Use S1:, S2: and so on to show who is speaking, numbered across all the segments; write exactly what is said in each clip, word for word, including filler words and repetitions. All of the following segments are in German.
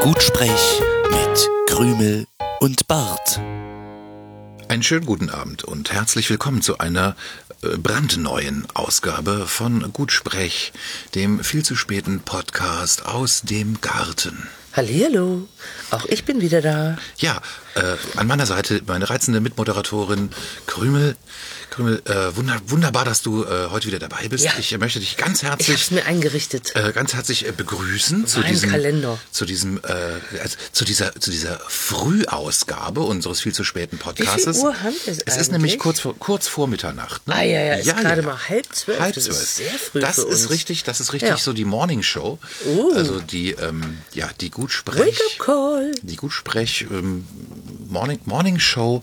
S1: Gutsprech mit Krümel und Bart.
S2: Einen schönen guten Abend und herzlich willkommen zu einer äh, brandneuen Ausgabe von Gutsprech, dem viel zu späten Podcast aus dem Garten.
S3: Hallihallo, auch ich bin wieder da.
S2: Ja, äh, an meiner Seite meine reizende Mitmoderatorin Krümel. Krümel, äh, wunder, wunderbar, dass du äh, heute wieder dabei bist.
S3: Ja.
S2: Ich möchte dich ganz
S3: Ich
S2: herzlich,
S3: hab's mir eingerichtet.
S2: äh, ganz herzlich äh, begrüßen zu
S3: Mein
S2: diesem,
S3: Kalender.
S2: zu diesem, äh, also, zu dieser, zu dieser Frühausgabe unseres viel zu späten Podcasts.
S3: Wie viel Uhr haben wir es
S2: Es ist
S3: eigentlich?
S2: nämlich kurz vor, kurz vor Mitternacht. Ne?
S3: Ah ja, ja, ist gerade mal halb zwölf.
S2: Halb
S3: Das
S2: zwölf.
S3: ist sehr früh
S2: Das
S3: für
S2: ist
S3: uns.
S2: richtig, das ist richtig
S3: Ja.
S2: so die Morning Show.
S3: Uh.
S2: Also die, ähm, ja, die Gutsprech.
S3: Wake-up Call.
S2: Die Gutsprech ähm, Morning, Morning Show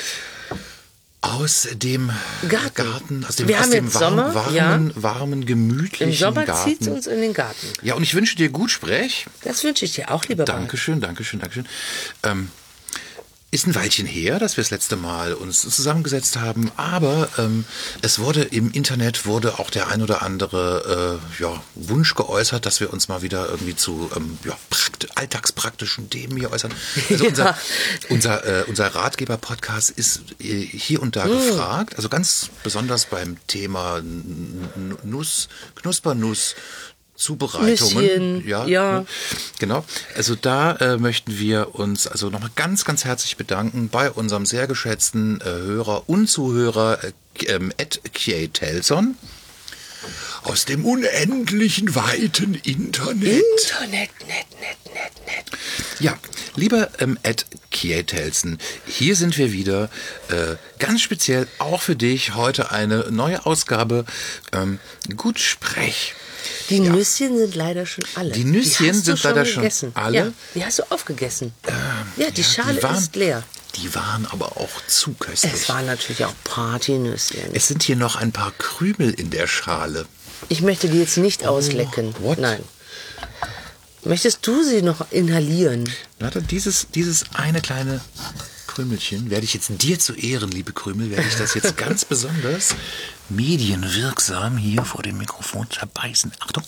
S2: aus dem
S3: Garten.
S2: Garten aus dem,
S3: Wir
S2: aus
S3: haben
S2: dem
S3: jetzt
S2: warm,
S3: Sommer,
S2: warmen,
S3: ja.
S2: warmen, gemütlichen
S3: Im Sommer
S2: Garten.
S3: zieht's uns in den Garten.
S2: Ja, und ich wünsche dir Gutsprech.
S3: Das wünsche ich dir auch, lieber Bart.
S2: Dankeschön, Dankeschön, Dankeschön. Ähm, ist ein Weilchen her, dass wir das letzte Mal uns zusammengesetzt haben, aber ähm, es wurde im Internet wurde auch der ein oder andere äh, ja, Wunsch geäußert, dass wir uns mal wieder irgendwie zu ähm, ja, prakt- alltagspraktischen Themen hier äußern. Also unser,
S3: Ja.
S2: unser, äh, unser Ratgeber-Podcast ist äh, hier und da
S3: Mm.
S2: gefragt, also ganz besonders beim Thema N- N- Nuss, Knuspernuss, Zubereitungen.
S3: Nüsschen,
S2: ja,
S3: ja.
S2: ne? Genau. Also da äh, möchten wir uns also nochmal ganz, ganz herzlich bedanken bei unserem sehr geschätzten äh, Hörer und Zuhörer äh, ähm, Ed Kjay Telson aus dem unendlichen weiten Internet.
S3: Internet, net, net, net, net.
S2: Ja, lieber ähm, Ed Kjay Telson, hier sind wir wieder. Äh, ganz speziell auch für dich heute eine neue Ausgabe ähm, Gutsprech.
S3: Die Nüsschen sind leider schon alle.
S2: Die Nüsschen
S3: hast du
S2: sind leider schon
S3: gegessen.
S2: alle?
S3: Ja, die hast du aufgegessen. ja, die
S2: Ja,
S3: Schale
S2: waren,
S3: ist leer.
S2: Die waren aber auch zu köstlich.
S3: Es waren natürlich auch Partynüsschen.
S2: Es sind hier noch ein paar Krümel in der Schale.
S3: Ich möchte die jetzt nicht auslecken.
S2: Oh, what?
S3: Nein. Möchtest du sie noch inhalieren?
S2: Warte, dieses, dieses eine kleine Krümelchen werde ich jetzt dir zu Ehren, liebe Krümel, werde ich das jetzt ganz besonders medienwirksam hier vor dem Mikrofon zerbeißen. Achtung.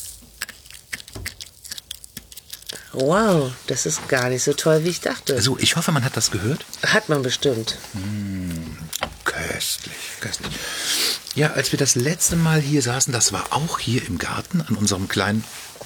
S3: Wow, das ist gar nicht so toll, wie ich dachte.
S2: Also, ich hoffe, man hat das gehört.
S3: Hat man bestimmt.
S2: Köstlich, köstlich. Ja, als wir das letzte Mal hier saßen, das war auch hier im Garten an unserem kleinen,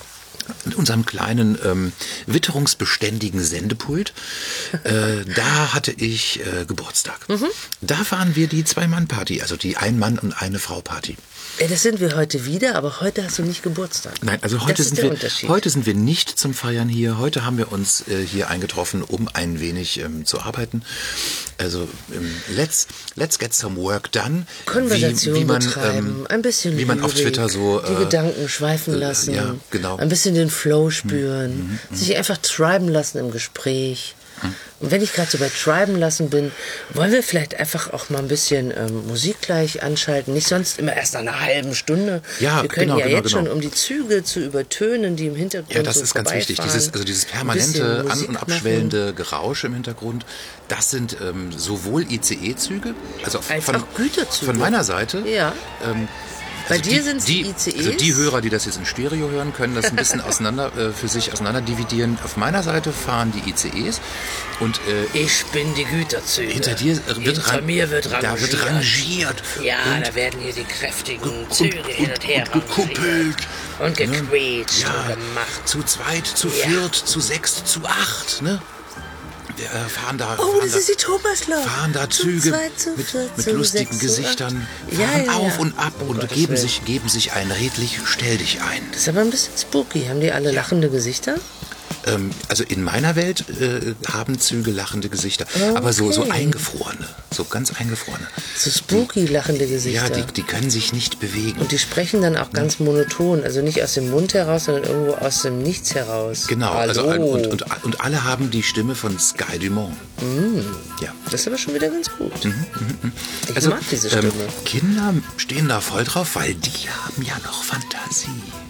S2: an unserem kleinen ähm, witterungsbeständigen Sendepult. Äh, da hatte ich äh, Geburtstag.
S3: Mhm.
S2: Da waren wir die Zwei-Mann-Party, also die Ein-Mann- und Eine-Frau-Party.
S3: Ja, das sind wir heute wieder, aber heute hast du nicht Geburtstag.
S2: Nein, also heute
S3: das ist
S2: sind
S3: der
S2: wir
S3: Unterschied.
S2: heute sind wir nicht zum Feiern hier. Heute haben wir uns äh, hier eingetroffen, um ein wenig ähm, zu arbeiten. Also ähm, let's let's get some work done.
S3: Konversation
S2: wie, wie man,
S3: betreiben,
S2: ähm,
S3: ein bisschen
S2: wie man auf
S3: Lyrik,
S2: Twitter so
S3: die
S2: äh,
S3: Gedanken schweifen lassen,
S2: ja, genau.
S3: ein bisschen den Flow spüren, sich einfach treiben lassen im Gespräch. Und wenn ich gerade so bei Treiben lassen bin, wollen wir vielleicht einfach auch mal ein bisschen ähm, Musik gleich anschalten. Nicht sonst immer erst nach einer halben Stunde.
S2: Ja,
S3: wir können
S2: genau,
S3: ja
S2: genau,
S3: jetzt
S2: genau.
S3: schon, um die Züge zu übertönen, die im Hintergrund
S2: Ja, das
S3: so
S2: ist ganz wichtig.
S3: vorbeifahren,
S2: Dieses, also dieses
S3: ein
S2: permanente
S3: bisschen
S2: an-
S3: Musik
S2: und
S3: machen.
S2: abschwellende Geräusche im Hintergrund, das sind ähm, sowohl I C E-Züge, also
S3: Als
S2: von,
S3: auch Güterzüge.
S2: von meiner Seite.
S3: Ja.
S2: Ähm,
S3: Bei
S2: also
S3: dir
S2: die,
S3: sind's
S2: die
S3: I C Es?
S2: Also die Hörer, die das jetzt in Stereo hören, können das ein bisschen auseinander äh, für sich auseinander dividieren. Auf meiner Seite fahren die I C Es und äh,
S3: Ich bin die Güterzüge.
S2: hinter dir wird
S3: Hinter
S2: ran-
S3: mir wird rangiert.
S2: da wird rangiert.
S3: Ja,
S2: und,
S3: da werden hier die kräftigen
S2: und,
S3: Züge
S2: und,
S3: hin und her
S2: und gekuppelt.
S3: und gequetscht
S2: Ja,
S3: und gemacht.
S2: zu zweit, zu
S3: Ja.
S2: viert, zu sechst, zu acht, ne? Wir äh, fahren da,
S3: Oh,
S2: fahren
S3: das
S2: da,
S3: ist die Thomaslok.
S2: fahren da
S3: Zu
S2: Züge
S3: zweit, zu
S2: mit,
S3: viert,
S2: mit
S3: zu
S2: lustigen
S3: sechs, zu
S2: Gesichtern,
S3: acht.
S2: fahren
S3: Ja, ja,
S2: auf
S3: ja.
S2: und ab
S3: Um
S2: und
S3: Gottes
S2: geben
S3: Willen.
S2: sich, geben sich ein redlich, stell dich ein.
S3: Das ist aber ein bisschen spooky. Haben die alle lachende Gesichter?
S2: Ähm, also in meiner Welt äh, haben Züge lachende Gesichter, aber so, so
S3: Okay.
S2: eingefrorene, so ganz eingefrorene.
S3: So spooky lachende Gesichter.
S2: Ja, die, die können sich nicht bewegen.
S3: Und die sprechen dann auch ganz monoton. Also nicht aus dem Mund heraus, sondern irgendwo aus dem Nichts heraus.
S2: Genau, also,
S3: Hallo.
S2: und, und, und alle haben die Stimme von Sky Dumont. Ja.
S3: Das ist aber schon wieder ganz gut. Ich
S2: Also,
S3: mag diese Stimme.
S2: Ähm, Kinder stehen da voll drauf, weil die haben ja noch Fantasie.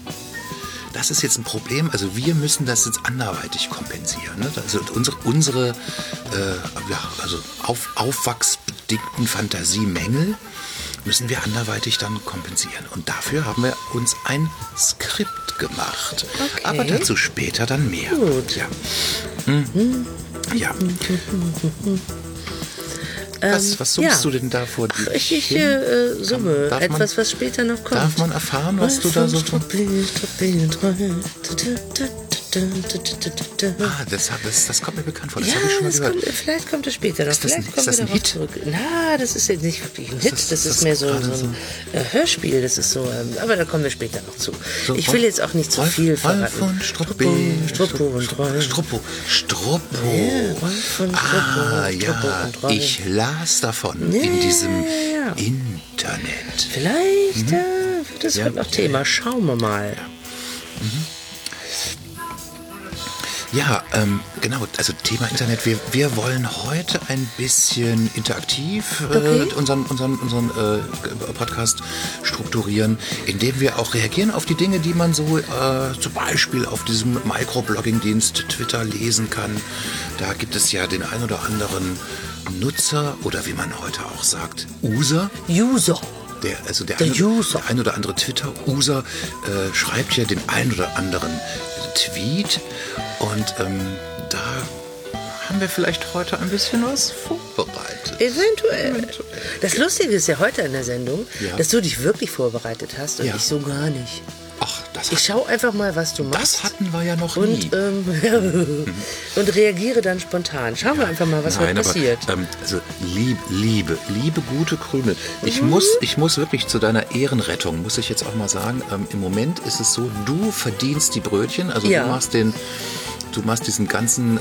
S2: Das ist jetzt ein Problem. Also wir müssen das jetzt anderweitig kompensieren. Ne? Also unsere, unsere äh, ja, also auf, aufwachsbedingten Fantasiemängel müssen wir anderweitig dann kompensieren. Und dafür haben wir uns ein Skript gemacht.
S3: Okay.
S2: Aber dazu später dann mehr.
S3: Gut.
S2: Ja. Hm. Ja. Was, was summst
S3: ja.
S2: du denn da vor dir?
S3: Ich, ich äh, summe
S2: Darf man-
S3: etwas, was später noch kommt.
S2: Darf man erfahren, was du da so... Ah, das, das, das kommt mir bekannt vor. Das
S3: Ja,
S2: habe ich schon mal
S3: das
S2: gehört.
S3: kommt, vielleicht kommt es später noch.
S2: Ist das ein-
S3: Vielleicht
S2: ist das
S3: kommen
S2: ein
S3: wir darauf
S2: Hit?
S3: zurück. Na, das ist jetzt nicht wirklich ein Hit.
S2: das-
S3: Das,
S2: ist
S3: ist
S2: das
S3: mehr so,
S2: gerade
S3: so ein äh, Hörspiel. Das ist so, ähm, aber da kommen wir später noch zu.
S2: So,
S3: ich will jetzt auch nicht zu
S2: Rolf-
S3: viel
S2: Rolf
S3: verraten.
S2: von Struppi.
S3: Struppo und Rolf.
S2: Struppo. Struppo.
S3: Ja, Rolf von Struppo,
S2: Ah,
S3: Struppo
S2: ja.
S3: und Rolf.
S2: Ich las davon
S3: Ja,
S2: in diesem
S3: ja, ja.
S2: Internet.
S3: Vielleicht äh, wird das
S2: Ja.
S3: heute noch Thema. Schauen wir mal.
S2: Ja, ähm, genau, also Thema Internet. Wir, wir wollen heute ein bisschen interaktiv äh,
S3: Okay.
S2: unseren, unseren, unseren äh, Podcast strukturieren, indem wir auch reagieren auf die Dinge, die man so äh, zum Beispiel auf diesem Microblogging-Dienst Twitter lesen kann. Da gibt es ja den ein oder anderen Nutzer oder wie man heute auch sagt, User.
S3: User.
S2: Der, also der,
S3: Der
S2: ein,
S3: User.
S2: der ein oder andere Twitter-User äh, schreibt ja den ein oder anderen Tweet und ähm, da haben wir vielleicht heute ein bisschen was vorbereitet.
S3: Eventuell. Das Lustige ist ja heute in der Sendung,
S2: Ja.
S3: dass du dich wirklich vorbereitet hast und
S2: Ja.
S3: ich so gar nicht.
S2: Ach, das,
S3: Ich
S2: hat,
S3: schaue einfach mal, was du machst.
S2: das hatten wir ja noch nie.
S3: und, ähm, und reagiere dann spontan. Schauen wir einfach mal, was
S2: Nein,
S3: heute
S2: aber
S3: passiert.
S2: ähm, also lieb, liebe, liebe gute Krümel. Ich
S3: Mhm.
S2: muss, ich muss wirklich zu deiner Ehrenrettung, muss ich jetzt auch mal sagen, ähm, im Moment ist es so, du verdienst die Brötchen, also
S3: Ja.
S2: du machst den, du machst diesen ganzen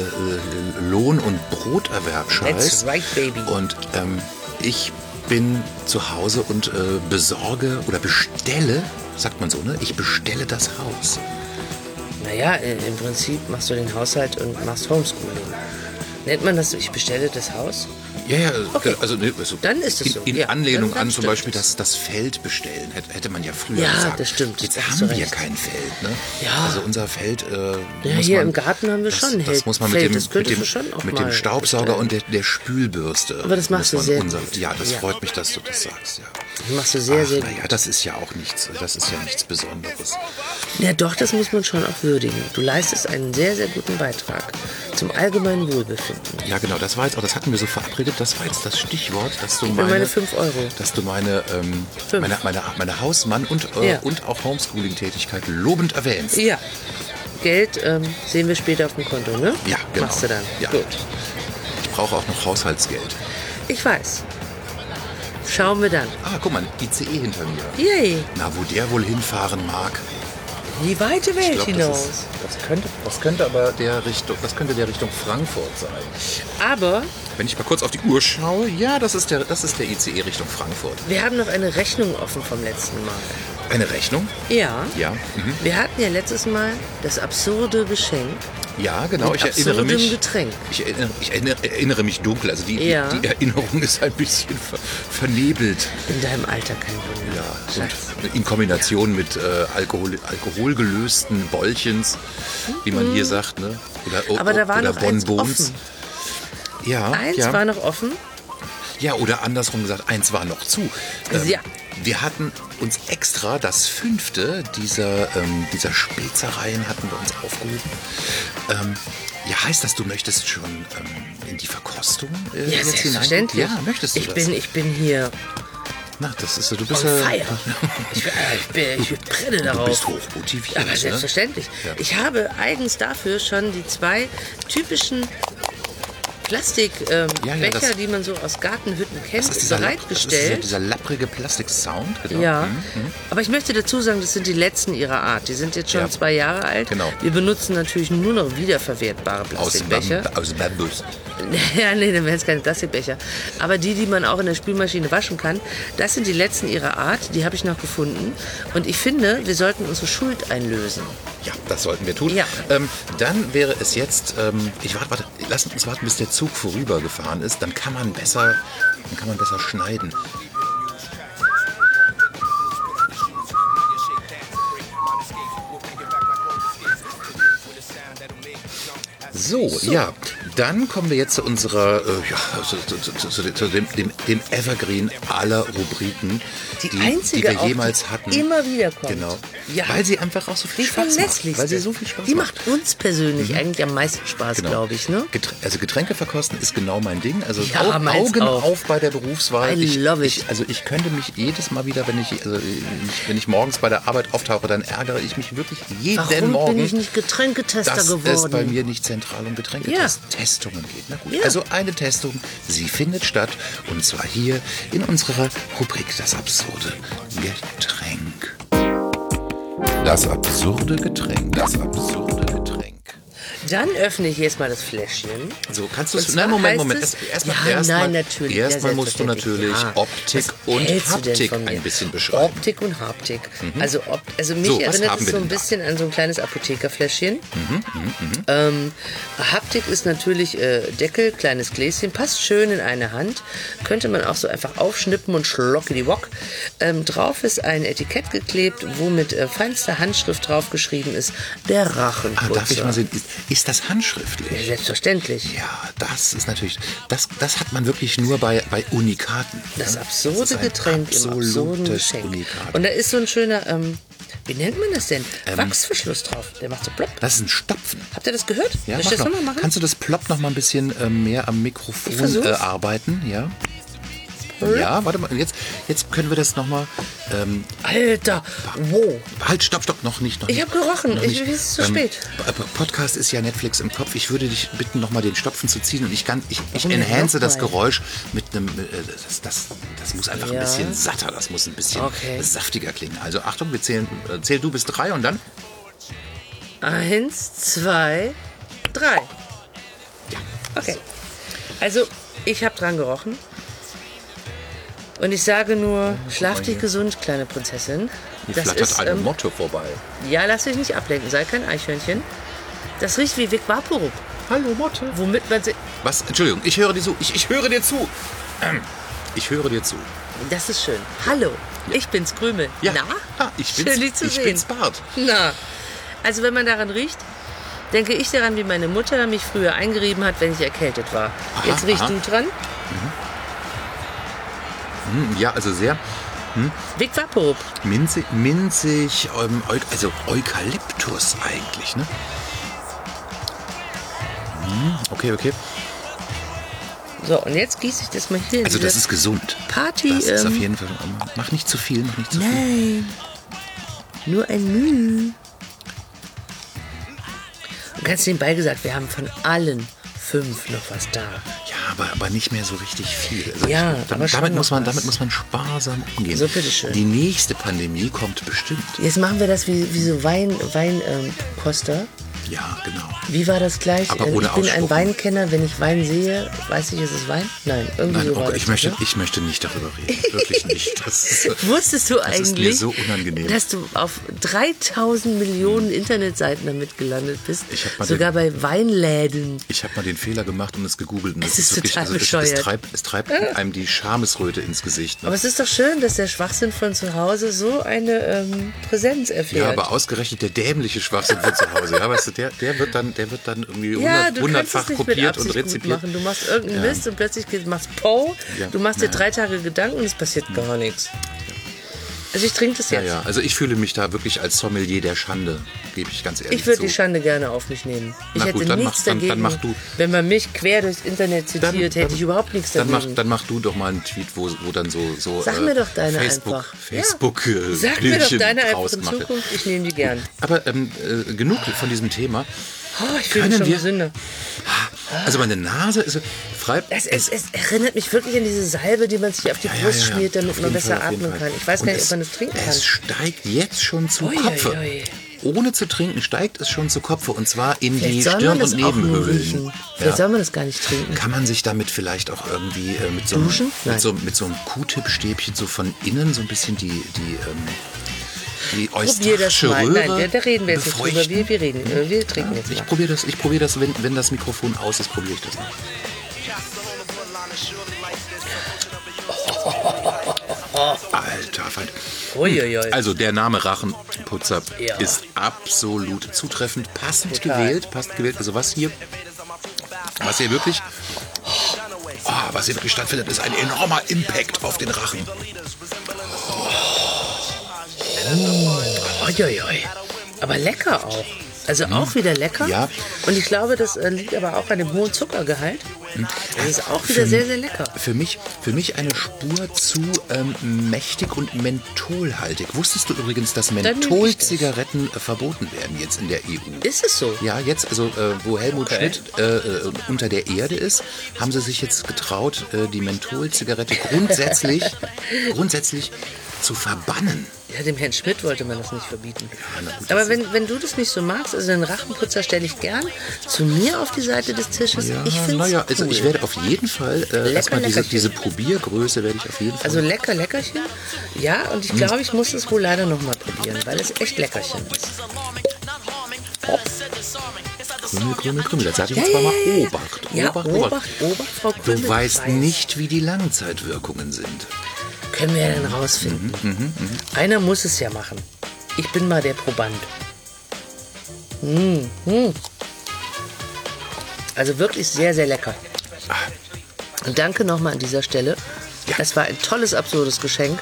S2: äh, Lohn- und Broterwerb-Scheiß.
S3: That's right, baby.
S2: Und ähm, ich bin zu Hause und äh, besorge oder bestelle, sagt man so, ne? Ich bestelle das Haus.
S3: Naja, äh, im Prinzip machst du den Haushalt und machst Homeschooling. Nennt man das so, ich bestelle das Haus?
S2: Ja, ja,
S3: Okay.
S2: also, ne, also
S3: Dann ist es
S2: in,
S3: so.
S2: in
S3: Ja,
S2: Anlehnung
S3: dann- dann
S2: an zum
S3: stimmt
S2: Beispiel
S3: es.
S2: das, das Feld bestellen, hätte, hätte man ja früher
S3: Ja,
S2: gesagt.
S3: das stimmt,
S2: Jetzt
S3: da hast
S2: haben
S3: du
S2: wir
S3: recht.
S2: kein Feld, ne?
S3: Ja.
S2: Also unser Feld äh,
S3: Ja,
S2: muss
S3: hier
S2: man,
S3: im Garten haben wir
S2: das,
S3: schon ein
S2: Das muss man mit
S3: Feld,
S2: dem,
S3: das
S2: mit
S3: könntest
S2: dem,
S3: du schon auch
S2: mit
S3: mal
S2: dem Staubsauger
S3: bestellen.
S2: und der, der Spülbürste.
S3: Aber das machst
S2: muss
S3: du
S2: man
S3: sehr
S2: unser,
S3: gut.
S2: Ja, das
S3: Ja.
S2: freut mich, dass du das sagst, ja.
S3: Das machst du sehr,
S2: Ach,
S3: sehr
S2: na
S3: gut.
S2: ja, das ist ja auch nichts, das ist ja nichts Besonderes.
S3: Ja, doch, das muss man schon auch würdigen. Du leistest einen sehr, sehr guten Beitrag zum allgemeinen Wohlbefinden.
S2: Ja, genau, das war jetzt auch, das hatten wir so verabredet, das war jetzt das Stichwort, dass du
S3: mir
S2: meine,
S3: meine fünf Euro.
S2: dass du meine, ähm,
S3: Fünf.
S2: meine, meine, meine Hausmann- und, äh,
S3: Ja.
S2: und auch Homeschooling-Tätigkeit lobend erwähnst.
S3: Ja. Geld ähm, sehen wir später auf dem Konto, ne?
S2: Ja, genau.
S3: Machst du dann.
S2: Ja.
S3: Gut.
S2: Ich brauche auch noch Haushaltsgeld.
S3: Ich weiß. Schauen wir dann.
S2: Ah, guck mal, ein I C E hinter mir.
S3: Yay.
S2: Na, wo der wohl hinfahren mag.
S3: Die weite Welt
S2: Ich glaub,
S3: hinaus.
S2: das, ist, das, könnte, das könnte aber der Richtung, das könnte der Richtung Frankfurt sein.
S3: Aber
S2: Wenn ich mal kurz auf die Uhr schaue, ja, das ist der, das ist der I C E Richtung Frankfurt.
S3: wir haben noch eine Rechnung offen vom letzten Mal.
S2: Eine Rechnung?
S3: Ja.
S2: Ja. Mhm.
S3: Wir hatten ja letztes Mal das absurde Geschenk.
S2: Ja, genau,
S3: Mit
S2: ich erinnere
S3: absurdem
S2: mich.
S3: Getränk.
S2: Ich erinnere, ich erinnere, erinnere mich dunkel, also die,
S3: Ja.
S2: die Erinnerung ist ein bisschen ver, vernebelt.
S3: In deinem Alter kein Wunder.
S2: Ja,
S3: Schatz.
S2: und in Kombination mit äh, Alkohol, alkoholgelösten Bollchens, wie man hier sagt, ne? Oder, o-
S3: Aber da war
S2: oder
S3: noch eins
S2: Bonbons.
S3: offen.
S2: Ja,
S3: Eins
S2: ja.
S3: war noch offen.
S2: Ja, oder andersrum gesagt, eins war noch zu. Ähm,
S3: Ja.
S2: Wir hatten uns extra das fünfte dieser, ähm, dieser Spezereien hatten wir uns aufgehoben. Ähm, ja, heißt das, du möchtest schon ähm, in die Verkostung äh,
S3: Ja,
S2: jetzt
S3: selbstverständlich.
S2: hineingehen? Ja, möchtest du
S3: ich
S2: das?
S3: Bin, ich bin hier
S2: Na, das ist so, du bist
S3: on
S2: ja-
S3: fire. Ich, bin- äh, ich, bin, ich brenne
S2: Du
S3: darauf.
S2: bist hochmotiviert.
S3: Aber
S2: ne?
S3: selbstverständlich.
S2: Ja.
S3: Ich habe eigens dafür schon die zwei typischen Plastikbecher, ähm,
S2: Ja, ja,
S3: Becher,
S2: das-
S3: die man so aus Gartenhütten kennt,
S2: Das ist dieser, Lapp- das ist dieser,
S3: bereitgestellt.
S2: dieser lapprige Plastik-Sound. Genau.
S3: Ja,
S2: Mhm.
S3: aber ich möchte dazu sagen, das sind die letzten ihrer Art. Die sind jetzt schon
S2: Ja.
S3: zwei Jahre alt.
S2: Genau.
S3: Wir benutzen natürlich nur noch wiederverwertbare
S2: Aus,
S3: Plastikbecher.
S2: Bam- aus Bambus.
S3: Ja, nee, dann wären es keine Plastikbecher. Aber die, die man auch in der Spülmaschine waschen kann, das sind die letzten ihrer Art. Die habe ich noch gefunden. Und ich finde, wir sollten unsere Schuld einlösen.
S2: Ja, das sollten wir tun.
S3: Ja.
S2: Ähm, dann wäre es jetzt, ähm, ich warte, warte, lass uns warten, bis der Zug vorübergefahren ist. Dann kann man besser, dann kann man besser schneiden. So, ja, Dann kommen wir jetzt zu unserer, äh, ja, zu, zu, zu, zu, zu dem, dem, dem Evergreen aller Rubriken,
S3: Die
S2: die,
S3: einzige
S2: die wir
S3: auch,
S2: jemals
S3: die
S2: hatten.
S3: immer wieder kommt.
S2: Genau.
S3: Ja.
S2: Weil sie einfach auch so viel
S3: Die
S2: Spaß macht.
S3: verlässlichste.
S2: Weil sie so viel Spaß
S3: Die
S2: macht.
S3: macht uns persönlich eigentlich am meisten Spaß,
S2: Genau.
S3: glaube ich. Ne?
S2: Geträ- Also Getränke verkosten ist genau mein Ding. Also
S3: Ja,
S2: Au-
S3: meins
S2: Augen
S3: auch.
S2: auf bei der Berufswahl.
S3: I
S2: ich,
S3: love it.
S2: Ich, also ich könnte mich jedes Mal wieder, wenn ich, also ich, wenn ich morgens bei der Arbeit auftauche, dann ärgere ich mich wirklich jeden
S3: Warum
S2: Morgen,
S3: bin ich nicht Getränketester
S2: dass
S3: geworden?
S2: es bei mir nicht zentral um Getränketestungen geht. Na gut,
S3: Ja.
S2: also eine Testung, sie findet statt und zwar hier in unserer Rubrik Das absurde Getränk. Das absurde Getränk. Das absurde Getränk.
S3: Dann öffne ich jetzt mal das Fläschchen.
S2: So, kannst du
S3: Und
S2: es.
S3: zwar
S2: Nein, Moment,
S3: heißt
S2: Moment.
S3: es-
S2: Erst, erst mal,
S3: ja,
S2: erst
S3: nein,
S2: mal,
S3: natürlich.
S2: Erstmal
S3: ja,
S2: musst du natürlich
S3: selbstverständlich.
S2: Optik
S3: Was
S2: und
S3: hältst du denn
S2: Haptik
S3: von mir?
S2: ein bisschen beschreiben.
S3: Optik und Haptik. Also, op also mich
S2: So, was
S3: erinnert
S2: haben
S3: es
S2: wir
S3: so ein
S2: denn da?
S3: bisschen an so ein kleines Apothekerfläschchen. ähm, Haptik ist natürlich äh, Deckel, kleines Gläschen, passt schön in eine Hand. Könnte man auch so einfach aufschnippen und schlockidi-wock. Ähm, drauf ist ein Etikett geklebt, wo mit äh, feinster Handschrift draufgeschrieben ist, der
S2: Ah,
S3: Rachenputzer.
S2: darf ich mal sehen, ist, ist das handschriftlich?
S3: Ja, selbstverständlich.
S2: Ja, das ist natürlich, das, das hat man wirklich nur bei, bei Unikaten.
S3: Das
S2: ne?
S3: absurde
S2: ist ein
S3: Getränk im absurden
S2: absolutes
S3: Geschenk.
S2: Unikat.
S3: Und da ist so ein schöner, ähm, wie nennt man das denn?
S2: Ähm,
S3: Wachsverschluss drauf. Der macht so plopp.
S2: Das ist ein Stopfen.
S3: Habt ihr das gehört?
S2: Ja,
S3: Soll ich
S2: mach
S3: das
S2: noch.
S3: nochmal machen?
S2: Kannst du das Plopp noch mal ein bisschen äh, mehr am
S3: Ich
S2: Mikrofon
S3: versuch's.
S2: äh, arbeiten? Ja. Ja, warte mal, jetzt, jetzt können wir das noch mal. Ähm,
S3: Alter, wow.
S2: halt, stopp, stopp, noch nicht. Noch
S3: Ich
S2: nicht,
S3: hab gerochen.
S2: noch
S3: Ich-
S2: nicht.
S3: es ist zu
S2: Ähm,
S3: spät.
S2: P- Podcast ist ja Netflix im Kopf. Ich würde dich bitten, noch mal den Stopfen zu ziehen und ich kann, ich, ich
S3: Warum denn
S2: enhance
S3: noch
S2: das
S3: mal?
S2: Geräusch mit einem, äh, das, das, das muss einfach
S3: Ja.
S2: ein bisschen satter, das muss ein bisschen
S3: Okay.
S2: saftiger klingen. Also Achtung, wir zählen, äh, zähl du bis drei und dann.
S3: Eins, zwei, drei.
S2: Ja.
S3: Okay. Also, ich habe dran gerochen. Und ich sage nur, schlaf dich gesund, kleine Prinzessin.
S2: Hier
S3: Das
S2: flattert
S3: ist,
S2: ein
S3: ähm,
S2: Motto vorbei.
S3: ja, lass dich nicht ablenken, sei kein Eichhörnchen. Das riecht wie Vic Vaporub,
S2: Hallo Motto.
S3: womit man sich...
S2: Was? Entschuldigung, ich höre dir zu. Ich, ich höre dir zu. Ähm, Ich höre dir zu.
S3: Das ist schön. Hallo, ich bin's Krümel.
S2: Ja.
S3: Na?
S2: Ah, ich bin's,
S3: Schön, dich zu
S2: ich
S3: sehen.
S2: bin's Bart.
S3: Na, also wenn man daran riecht, denke ich daran, wie meine Mutter mich früher eingerieben hat, wenn ich erkältet war.
S2: Aha,
S3: Jetzt riechst
S2: aha.
S3: du dran.
S2: Hm, ja, also sehr
S3: Vic Vaporub.
S2: minzig, minzig ähm, Eu also Eukalyptus eigentlich, ne? Hm, okay, okay.
S3: So, und jetzt gieße ich das mal hier in
S2: Also das
S3: diese
S2: ist gesund.
S3: Party.
S2: Das ist auf
S3: ähm,
S2: jeden Fall. Mach nicht zu viel, mach nicht zu viel.
S3: Nein, nur ein Müh. Und ganz nebenbei gesagt, wir haben von allen fünf noch was da.
S2: Ja, aber, aber nicht mehr so richtig viel. Also
S3: Ja,
S2: ich,
S3: aber schon
S2: damit,
S3: noch
S2: muss man,
S3: was.
S2: damit muss man sparsam umgehen.
S3: So, bitteschön.
S2: Die nächste Pandemie kommt bestimmt.
S3: Jetzt machen wir das wie, wie so Wein, Wein, ähm, Costa.
S2: Ja, genau.
S3: Wie war das gleich?
S2: Aber
S3: Ähm,
S2: ohne
S3: ich bin ein
S2: Ausspucken.
S3: Weinkenner, wenn ich Wein sehe, weiß ich, ist es Wein? Nein, irgendwie
S2: Nein,
S3: so
S2: oh
S3: war
S2: Gott,
S3: das,
S2: ich, möchte,
S3: ne?
S2: ich möchte nicht darüber reden. Wirklich nicht. Das ist,
S3: Wusstest du
S2: das
S3: eigentlich,
S2: ist mir so unangenehm.
S3: dass du auf dreitausend Millionen Internetseiten damit gelandet bist?
S2: Ich hab mal
S3: Sogar bei Weinläden.
S2: Ich habe mal den Fehler gemacht und es gegoogelt. Und
S3: Es
S2: das
S3: ist
S2: wirklich,
S3: total
S2: also es, es,
S3: bescheuert.
S2: treibt, es treibt einem die Schamesröte ins Gesicht. Ne?
S3: Aber es ist doch schön, dass der Schwachsinn von zu Hause so eine ähm, Präsenz erfährt.
S2: Ja, aber ausgerechnet der dämliche Schwachsinn von zu Hause. Ja, weißt du, der, der, wird dann, der wird dann irgendwie
S3: Ja,
S2: hundert,
S3: du
S2: hundertfach
S3: kannst es nicht mit
S2: kopiert und
S3: Absicht gut
S2: rezipiert.
S3: machen. Du machst irgendeinen
S2: Ja.
S3: Mist und plötzlich geht- machst Po.
S2: Ja.
S3: Du machst dir
S2: Ja.
S3: drei Tage Gedanken und es passiert gar nichts. Also ich trinke das
S2: Ja,
S3: jetzt.
S2: ja, also ich fühle mich da wirklich als Sommelier der Schande, gebe ich ganz ehrlich
S3: Ich würde
S2: zu.
S3: die Schande gerne auf mich nehmen. Ich
S2: Na
S3: hätte
S2: gut, dann
S3: nichts
S2: mach- dann- dann
S3: dagegen.
S2: mach du.
S3: Wenn man mich quer durchs Internet zitiert, hätte ich überhaupt nichts
S2: dann
S3: dagegen.
S2: mach, dann mach du doch mal einen Tweet, wo, wo dann so, so
S3: Sag
S2: äh,
S3: mir doch deine
S2: Facebook,
S3: einfach.
S2: Facebook
S3: ja.
S2: äh,
S3: Sag mir doch
S2: Bildchen
S3: deine einfach
S2: draus
S3: in
S2: gemacht wird.
S3: Zukunft. Ich nehme die gern.
S2: Aber ähm, äh, genug von diesem Thema.
S3: Oh, ich fühle mich
S2: Können
S3: schon
S2: wir-
S3: gesünder.
S2: Also meine Nase ist frei.
S3: Es, es, es erinnert mich wirklich an diese Salbe, die man sich auf die
S2: Ja, ja,
S3: Brust
S2: ja, ja.
S3: schmiert, damit
S2: Auf
S3: man
S2: jeden
S3: besser
S2: Fall, auf jeden
S3: atmen
S2: Fall.
S3: kann. Ich weiß
S2: Und
S3: gar nicht,
S2: es,
S3: ob man das trinken kann.
S2: Es steigt jetzt schon zu
S3: Ui,
S2: Kopfe.
S3: ui, ui.
S2: Ohne zu trinken steigt es schon zu Kopfe. Und zwar in
S3: Vielleicht
S2: die
S3: soll man
S2: Stirn-
S3: das
S2: und
S3: auch nur
S2: Nebenhöhlen.
S3: riechen. Vielleicht soll man das gar nicht trinken.
S2: Kann man sich damit vielleicht auch irgendwie äh, mit, so einem,
S3: Duschen? Nein.
S2: mit, so, mit so einem Q-Tip-Stäbchen so von innen so ein bisschen die, die, ähm, die
S3: Probier das
S2: Eustachische
S3: mal.
S2: Röhre
S3: Nein, da, da reden wir jetzt nicht drüber.
S2: befeuchten?
S3: Wir, wir reden, äh, wir trinken jetzt
S2: Ich
S3: mal.
S2: probiere das, ich probier das wenn, wenn das Mikrofon aus ist, probiere ich das mal. Alter Feind.
S3: Uiuiui.
S2: Also der Name Rachenputzer
S3: Ja.
S2: ist absolut zutreffend, passend
S3: Total.
S2: gewählt, passend gewählt. Also was hier, was was hier wirklich, oh, was hier wirklich stattfindet, ist ein enormer Impact auf den Rachen.
S3: Oh, oi, oi. Aber lecker auch. Also auch wieder lecker.
S2: Ja.
S3: Und ich glaube, das äh, liegt aber auch an dem hohen Zuckergehalt. Das ist auch wieder
S2: Für-
S3: sehr, sehr lecker.
S2: Für mich, für mich eine Spur zu ähm, mächtig und mentholhaltig. Wusstest du übrigens, dass
S3: nehme ich
S2: Mentholzigaretten äh, verboten werden jetzt in der E U?
S3: Ist es so?
S2: Ja, jetzt, also äh, wo Helmut Schmidt äh, äh, unter der Erde ist, haben sie sich jetzt getraut, äh, die Mentholzigarette grundsätzlich, grundsätzlich zu verbannen.
S3: Ja, dem Herrn Schmidt wollte man das nicht verbieten.
S2: na gut,
S3: Aber
S2: das
S3: wenn, wenn du das nicht so magst, also den Rachenputzer stelle ich gern zu mir auf die Seite des Tisches.
S2: Ja,
S3: ich finde
S2: naja,
S3: es
S2: also
S3: cool.
S2: ich werde auf jeden Fall äh,
S3: Lecker,
S2: erstmal diese,
S3: leckerchen.
S2: diese Probiergröße werde ich auf jeden Fall.
S3: Also lecker, leckerchen. Ja, und ich glaube, ich muss es wohl leider noch mal probieren, weil es echt leckerchen ist.
S2: Krümel, Krümel, Krümel. Jetzt sage ich
S3: Ja,
S2: jetzt
S3: ja,
S2: mal
S3: ja, ja.
S2: Obacht,
S3: Ja,
S2: Obacht,
S3: Obacht,
S2: Obacht.
S3: Obacht, Frau Krümel.
S2: Du weißt
S3: weiß.
S2: nicht, wie die Langzeitwirkungen sind.
S3: Können wir ja dann rausfinden.
S2: Mhm,
S3: Einer muss es ja machen. Ich bin mal der Proband. Mm, mm. Also wirklich sehr, sehr lecker. Und danke nochmal an dieser Stelle.
S2: Ja.
S3: Es war ein tolles, absurdes Geschenk.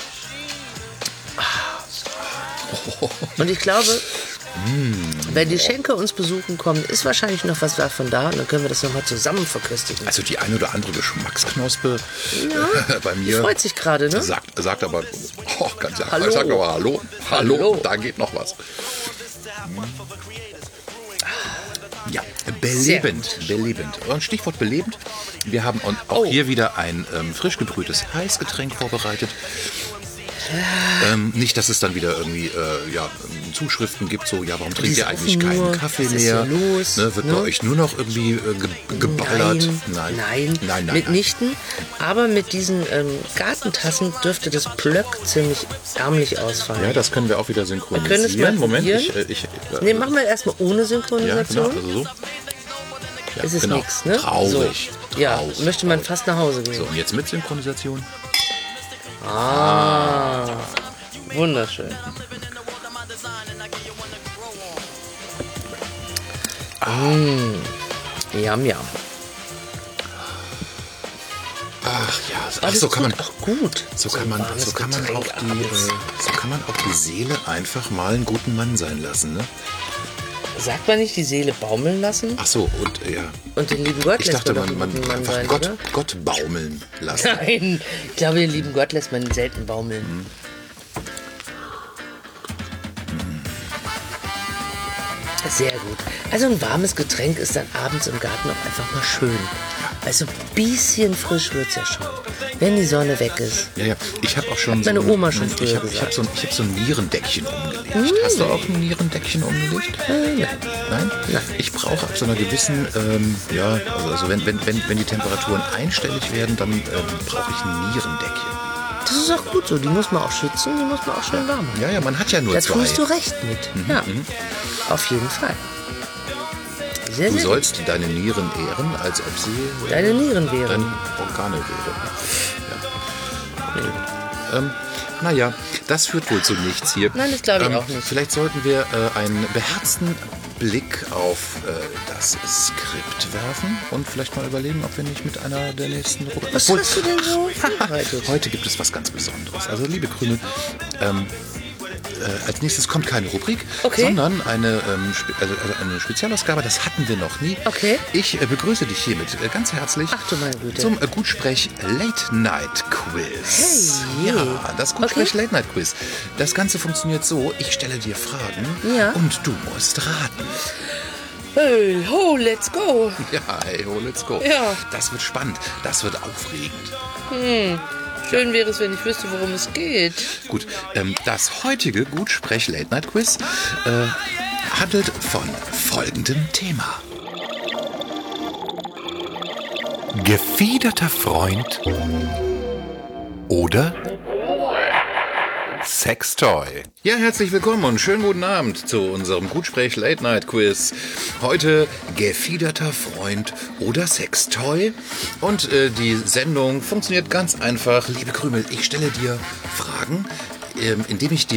S3: Und ich glaube, wenn die Schenker uns besuchen kommen, ist wahrscheinlich noch was davon da. Und dann können wir das nochmal zusammen verköstigen.
S2: Also die eine oder andere Geschmacksknospe
S3: Ja,
S2: bei
S3: Die
S2: mir
S3: freut sich gerade, ne?
S2: sagt, sagt aber, oh, ganz ja,
S3: Hallo.
S2: sagt aber hallo, hallo,
S3: Hallo.
S2: da geht noch was. Ja,
S3: Sehr
S2: belebend, belebend. Und Stichwort belebend. Wir haben auch
S3: Oh.
S2: hier wieder ein ähm, frisch gebrühtes Heißgetränk vorbereitet. Ähm, nicht, dass es dann wieder irgendwie äh, ja, ähm, Zuschriften gibt, so, ja, warum trinkt
S3: Die
S2: ihr eigentlich
S3: saufen
S2: keinen
S3: nur,
S2: Kaffee
S3: was ist
S2: mehr?
S3: hier los,
S2: Ne, wird
S3: ne?
S2: bei euch nur noch irgendwie äh, ge geballert?
S3: Nein,
S2: nein,
S3: nein,
S2: nein, nein.
S3: mitnichten. Aber mit diesen ähm, Gartentassen dürfte das Plöck ziemlich ärmlich ausfallen.
S2: Ja, das können wir auch wieder
S3: Wir können es
S2: synchronisieren.
S3: mal
S2: Moment,
S3: probieren.
S2: ich, äh, ich äh,
S3: Ne, machen wir erstmal ohne
S2: ja, genau,
S3: Synchronisation.
S2: also so. Ja,
S3: Es ist
S2: genau.
S3: nichts, ne?
S2: Traurig.
S3: So. Ja,
S2: traurig,
S3: möchte man
S2: traurig.
S3: fast nach Hause gehen.
S2: So, und jetzt mit Synchronisation.
S3: Ah, wunderschön. Mm. Jam, jam.
S2: Ach ja, so, ach,
S3: Alles
S2: so kann man,
S3: tut auch gut.
S2: so kann man,
S3: warmes
S2: so kann man
S3: Getränk
S2: auch die,
S3: abends.
S2: äh, so kann man auch die Seele einfach mal einen guten Mann sein lassen, ne?
S3: Sagt man nicht die Seele baumeln lassen?
S2: Ach so, und äh, ja,
S3: Und den lieben Gott
S2: ich
S3: lässt
S2: dachte,
S3: man doch
S2: man,
S3: einen
S2: man
S3: guten Mann
S2: einfach
S3: sein,
S2: Gott,
S3: oder?
S2: Gott baumeln lassen.
S3: Nein, ich glaube, den lieben Gott lässt man selten baumeln. Sehr gut. Also ein warmes Getränk ist dann abends im Garten auch einfach mal schön. Also ein bisschen frisch wird es ja schon, wenn die Sonne weg ist.
S2: Ja, ja, ich habe auch schon
S3: Hat meine
S2: so ein,
S3: Oma schon
S2: ich
S3: früher
S2: hab, ich
S3: gesagt.
S2: hab so, ein- ich hab so ein Nierendeckchen umgelegt. Hast du auch ein Nierendeckchen umgelegt?
S3: Äh, nein.
S2: Nein? Ich brauche ab so einer gewissen, ähm, ja, also, also wenn, wenn, wenn, wenn die Temperaturen einstellig werden, dann ähm, brauche ich ein Nierendeckchen.
S3: Das ist auch gut so. Die muss man auch schützen, die muss man auch schön warm haben.
S2: Ja, ja, man hat ja nur
S3: Da
S2: zwei.
S3: tust du recht mit. Ja, auf jeden Fall. Sehr,
S2: Du
S3: sehr
S2: sollst deine Nieren ehren, als ob sie äh,
S3: Deine Nieren wären.
S2: deine Organe wären. Ja. Ähm, naja, das führt wohl zu nichts hier.
S3: Nein, das glaube ich
S2: ähm,
S3: auch nicht.
S2: Vielleicht sollten wir äh, einen beherzten Blick auf äh, das Skript werfen und vielleicht mal überlegen, ob wir nicht mit einer der nächsten Rubriken...
S3: Was hast du denn so vorbereitet?
S2: Heute gibt es was ganz Besonderes. Also, liebe Krümel, ähm, äh, als nächstes kommt keine Rubrik,
S3: Okay.
S2: sondern eine, ähm, spe also, also eine Spezialausgabe. Das hatten wir noch nie.
S3: Okay.
S2: Ich äh, begrüße dich hiermit äh, ganz herzlich
S3: Ach du meine Güte.
S2: zum äh, Gutsprech Late Night Quiz.
S3: Hey.
S2: Ja, das Gutsprech
S3: Okay.
S2: Late Night Quiz. Das Ganze funktioniert so: Ich stelle dir Fragen
S3: Ja.
S2: und du musst raten.
S3: Hey, ho, let's go.
S2: Ja, hey, oh, let's go.
S3: Ja.
S2: Das wird spannend. Das wird aufregend.
S3: Schön wäre es, wenn ich wüsste, worum es geht.
S2: Gut, ähm, das heutige Gutsprech Late Night Quiz äh, handelt von folgendem Thema. Gefiederter Freund oder Sextoy. Ja, herzlich willkommen und schönen guten Abend zu unserem Gutsprech Late Night Quiz. Heute gefiederter Freund oder Sextoy. Und äh, die Sendung funktioniert ganz einfach. Liebe Krümel, ich stelle dir Fragen, ähm, indem ich dir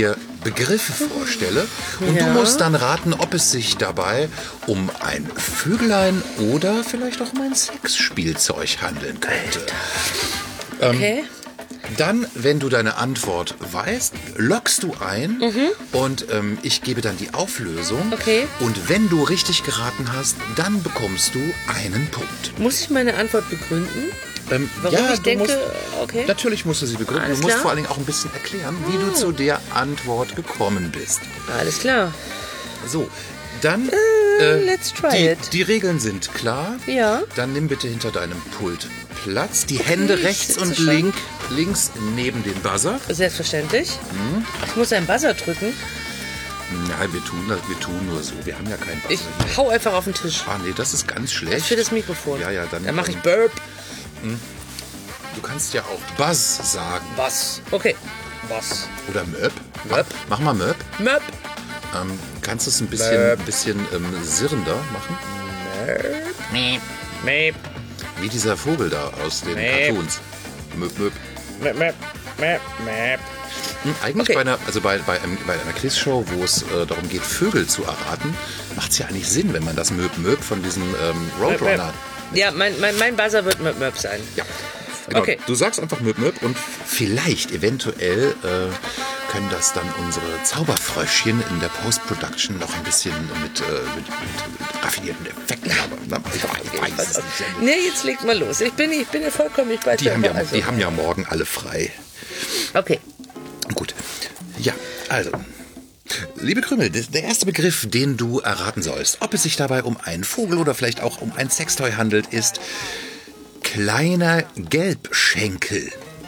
S2: Begriffe vorstelle und
S3: Ja.
S2: du musst dann raten, ob es sich dabei um ein Vögelein oder vielleicht auch um ein Sexspielzeug handeln könnte.
S3: Okay.
S2: Dann, wenn du deine Antwort weißt, loggst du ein und ähm, ich gebe dann die Auflösung.
S3: Okay.
S2: Und wenn du richtig geraten hast, dann bekommst du einen Punkt.
S3: Muss ich meine Antwort begründen?
S2: Ähm,
S3: Warum
S2: ja,
S3: ich
S2: du
S3: denke,
S2: musst,
S3: okay.
S2: Natürlich musst du sie begründen.
S3: Alles
S2: du musst
S3: klar.
S2: vor allen Dingen auch ein bisschen erklären, wie du zu der Antwort gekommen bist.
S3: Alles klar.
S2: So, dann...
S3: Äh, let's try
S2: die,
S3: it.
S2: die Regeln sind klar.
S3: Ja.
S2: Dann nimm bitte hinter deinem Pult Platz. Die Hände
S3: ich
S2: rechts
S3: sitze
S2: und
S3: schon.
S2: link, links neben dem Buzzer.
S3: Selbstverständlich. Ich muss einen Buzzer drücken.
S2: Nein, wir tun das, wir tun nur so. Wir haben ja keinen Buzzer.
S3: Ich hau einfach auf den Tisch.
S2: Ah, nee, das ist ganz schlecht.
S3: Für das Mikrofon.
S2: Ja, ja, dann.
S3: Dann mache ich
S2: ähm,
S3: Burp.
S2: Du kannst ja auch Buzz sagen.
S3: Was? Okay. Was?
S2: Oder Möp.
S3: Möp.
S2: Mach mal Möp.
S3: Möp.
S2: Ähm, kannst du es ein bisschen,
S3: Möp.
S2: ein bisschen ähm, sirrender machen?
S3: Möp. Möp.
S2: Wie dieser Vogel da aus den
S3: Möp.
S2: Cartoons. Möp, Möp.
S3: Möp. Möp. Möp. Möp.
S2: Hm, eigentlich
S3: Okay.
S2: bei einer, also bei, bei, einem, bei einer Quizshow, wo es äh, darum geht, Vögel zu erraten, macht es ja eigentlich Sinn, wenn man das Möp Möp von diesem ähm, Roadrunner.
S3: Ja, mein, mein, mein Buzzer wird Möp Möp sein.
S2: Ja, genau.
S3: Okay.
S2: Du sagst einfach Möp Möp und vielleicht, eventuell, äh, können das dann unsere Zauberfröschchen in der Post-Production noch ein bisschen mit, äh, mit, mit, mit raffinierten Effekten haben. Na, Ich weiß es nicht.
S3: Nee, jetzt legt mal los. Ich bin, ich bin ja vollkommen nicht bei
S2: Die haben, ja,
S3: also.
S2: die haben ja morgen alle frei.
S3: Okay.
S2: Gut. Ja, also. Liebe Krümel, das- der erste Begriff, den du erraten sollst, ob es sich dabei um einen Vogel oder vielleicht auch um ein Sextoy handelt, ist kleiner Gelbschenkel.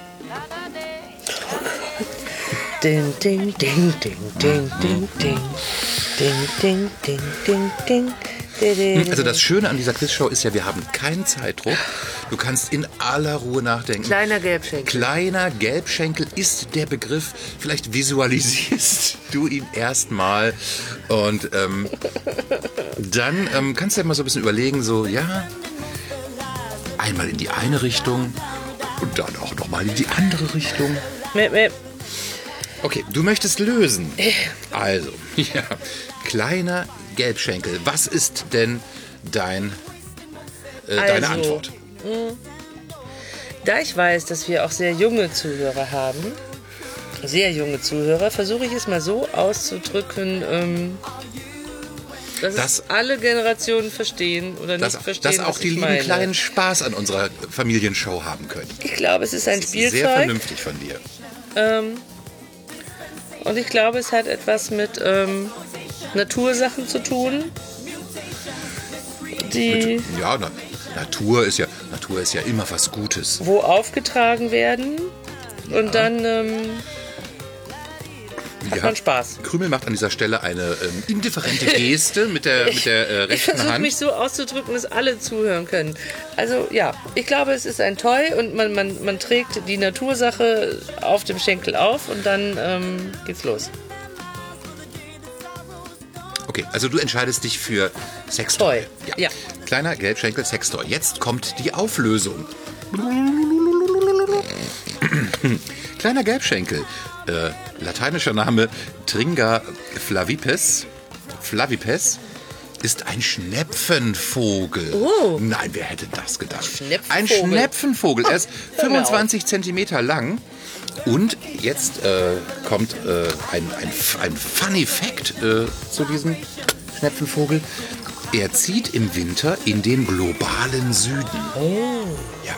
S3: Ding, ding, ding, ding, ding, ding, ding. Ding, ding, ding, ding, ding. Ding,
S2: Also das Schöne an dieser Quizshow ist ja, wir haben keinen Zeitdruck. Du kannst in aller Ruhe nachdenken.
S3: Kleiner Gelbschenkel.
S2: Kleiner Gelbschenkel ist der Begriff. Vielleicht visualisierst du ihn erstmal und ähm, dann ähm, kannst du ja mal so ein bisschen überlegen, so ja, einmal in die eine Richtung und dann auch noch mal in die andere Richtung.
S3: Möp, möp.
S2: Okay, du möchtest lösen. Also, ja, kleiner Gelbschenkel. Was ist denn dein, äh, deine
S3: Also,
S2: Antwort?
S3: Da ich weiß, dass wir auch sehr junge Zuhörer haben, sehr junge Zuhörer, versuche ich es mal so auszudrücken, ähm, dass
S2: Das-
S3: es alle Generationen verstehen oder
S2: Dass,
S3: nicht verstehen,
S2: dass auch
S3: was
S2: die
S3: ich
S2: lieben
S3: meine.
S2: Kleinen Spaß an unserer Familienshow haben können.
S3: Ich glaube, es ist ein
S2: Das ist sehr
S3: Spielzeug
S2: vernünftig von dir.
S3: und ich glaube, es hat etwas mit ähm, Natursachen zu tun, die
S2: Ja, na, Natur ist ja Natur ist ja immer was Gutes.
S3: wo aufgetragen werden und dann ähm, hat
S2: Ja.
S3: man Spaß.
S2: Krümel macht an dieser Stelle eine ähm, indifferente Geste mit der, mit der äh,
S3: Ich
S2: rechten
S3: versuche
S2: Hand.
S3: mich so auszudrücken, dass alle zuhören können. Also ja, ich glaube, es ist ein Toy und man, man, man trägt die Natursache auf dem Schenkel auf und dann ähm, geht's los.
S2: Okay, also du entscheidest dich für Sextoy.
S3: Toy, ja.
S2: Kleiner Gelbschenkel Sextoy. Jetzt kommt die Auflösung. Kleiner Gelbschenkel. Äh, lateinischer Name Tringa flavipes. Flavipes ist ein Schnepfenvogel.
S3: Oh.
S2: Nein, wer hätte das gedacht?
S3: Schnepfenvogel.
S2: Ein Schnepfenvogel. Er ist
S3: Hör mir auf.
S2: fünfundzwanzig Zentimeter lang. Und jetzt äh, kommt äh, ein, ein, ein Funny Fact äh, zu diesem Schnepfenvogel. Er zieht im Winter in den globalen Süden.
S3: Oh.
S2: Ja.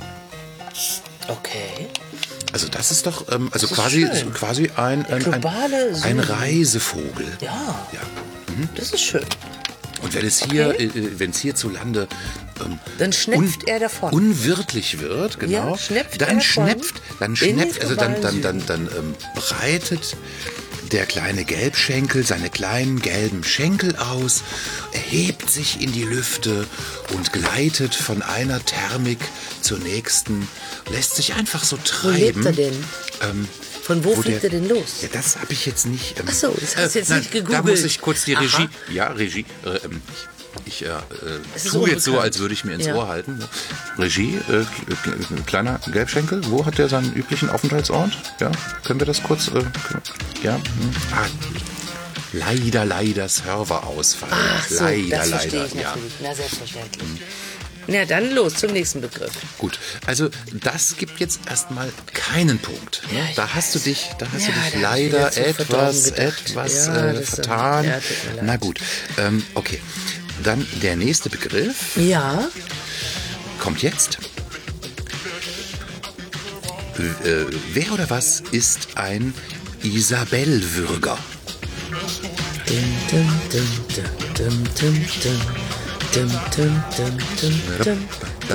S3: Okay.
S2: Also das ist doch ähm, also
S3: ist
S2: quasi,
S3: schön.
S2: quasi ein, ein, ein,
S3: globale
S2: ein
S3: Süden.
S2: Reisevogel.
S3: Ja,
S2: Ja.
S3: das ist schön.
S2: Und wenn es hier,
S3: Okay.
S2: äh, wenn es hierzulande ähm,
S3: Dann schnepft er davon.
S2: unwirtlich wird, genau,
S3: Ja, schnepft er
S2: dann
S3: davon
S2: schnepft, dann
S3: in
S2: schnepft,
S3: den
S2: also dann, dann,
S3: globalen
S2: dann, dann ähm, breitet der kleine Gelbschenkel seine kleinen gelben Schenkel aus, erhebt sich in die Lüfte und gleitet von einer Thermik zur nächsten, lässt sich einfach so
S3: Wo
S2: treiben.
S3: lebt er denn?
S2: Ähm,
S3: Von wo,
S2: wo
S3: fliegt
S2: der-
S3: er denn los?
S2: Ja, das habe ich jetzt nicht. Ähm,
S3: Ach so, das hast du jetzt nicht
S2: Da
S3: gegoogelt.
S2: muss ich kurz die
S3: Aha.
S2: Regie. Ja, Regie. Äh, ähm, Ich äh,
S3: Es ist
S2: tue jetzt so,
S3: unbekannt.
S2: als würde ich mir ins
S3: Ja.
S2: Ohr halten. Regie, äh, kleiner Gelbschenkel, wo hat der seinen üblichen Aufenthaltsort? Ja, können wir das kurz? Äh, können, ja, hm. ah, leider, leider Serverausfall.
S3: Ach so,
S2: leider,
S3: das verstehe
S2: leider.
S3: ich
S2: Ja.
S3: natürlich. Na, selbstverständlich. Na, dann los zum nächsten Begriff.
S2: Gut, also das gibt jetzt erstmal keinen Punkt. Ne?
S3: Ja, ich
S2: da hast du dich, da hast
S3: Ja,
S2: du dich
S3: da hab ich
S2: leider
S3: wieder zu verdorben
S2: etwas,
S3: gedacht.
S2: etwas
S3: Ja,
S2: äh,
S3: das ist-
S2: vertan.
S3: ja, tut mir leid.
S2: Na gut, ähm, okay. Dann der nächste Begriff
S3: Ja.
S2: kommt jetzt. Äh, wer oder was ist ein Isabellwürger?
S3: Dum, dum, dum, dum, dum, dum, dum, dum, dum, dum, dum.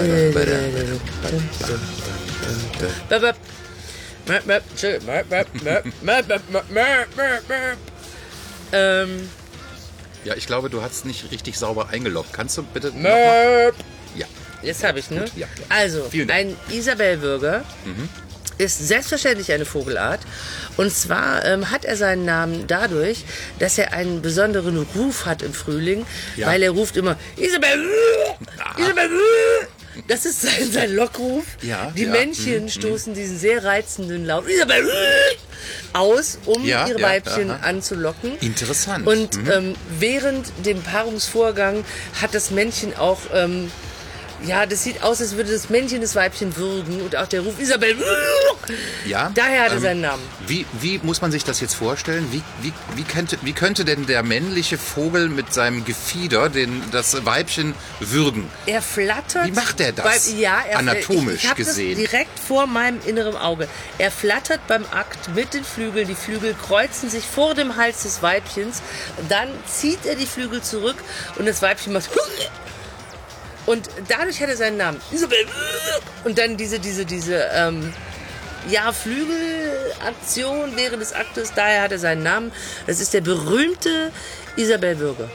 S3: Bap, bap. Möp, möp, tschö, möp, möp, möp, möp, möp, möp, möp, möp, möp. Ähm,
S2: Ja, ich glaube, du hast nicht richtig sauber eingeloggt. Kannst du bitte nochmal?
S3: möp.
S2: Ja.
S3: Jetzt habe ich, ne?
S2: Gut, ja, ja.
S3: Also,
S2: Vielen Dank.
S3: ein Isabellwürger ist selbstverständlich eine Vogelart. Und zwar ähm, hat er seinen Namen dadurch, dass er einen besonderen Ruf hat im Frühling,
S2: Ja.
S3: weil er ruft immer Isabell, Isabell. Das ist sein, sein Lockruf.
S2: Ja,
S3: Die
S2: ja.
S3: Männchen stoßen diesen sehr reizenden Laut Isabell aus, um
S2: Ja,
S3: ihre
S2: ja,
S3: Weibchen
S2: aha.
S3: anzulocken.
S2: Interessant.
S3: Und
S2: Mhm.
S3: ähm, während dem Paarungsvorgang hat das Männchen auch, ähm, ja, das sieht aus, als würde das Männchen das Weibchen würgen und auch der Ruf Isabell.
S2: Ja,
S3: Daher hat er
S2: ähm,
S3: seinen Namen.
S2: Wie, wie muss man sich das jetzt vorstellen? Wie, wie, wie, könnte, wie könnte denn der männliche Vogel mit seinem Gefieder den, das Weibchen würgen?
S3: Er flattert.
S2: Wie macht er das?
S3: Bei, ja, er,
S2: Anatomisch
S3: ich, ich hab
S2: gesehen.
S3: Das direkt vor meinem inneren Auge. Er flattert beim Akt mit den Flügeln. Die Flügel kreuzen sich vor dem Hals des Weibchens. Dann zieht er die Flügel zurück und das Weibchen macht. Und dadurch hat er seinen Namen. Isabel. Und dann diese, diese, diese, ähm, ja, Flügelaktion während des Aktes. Daher hat er seinen Namen. Das ist der berühmte Isabellwürger.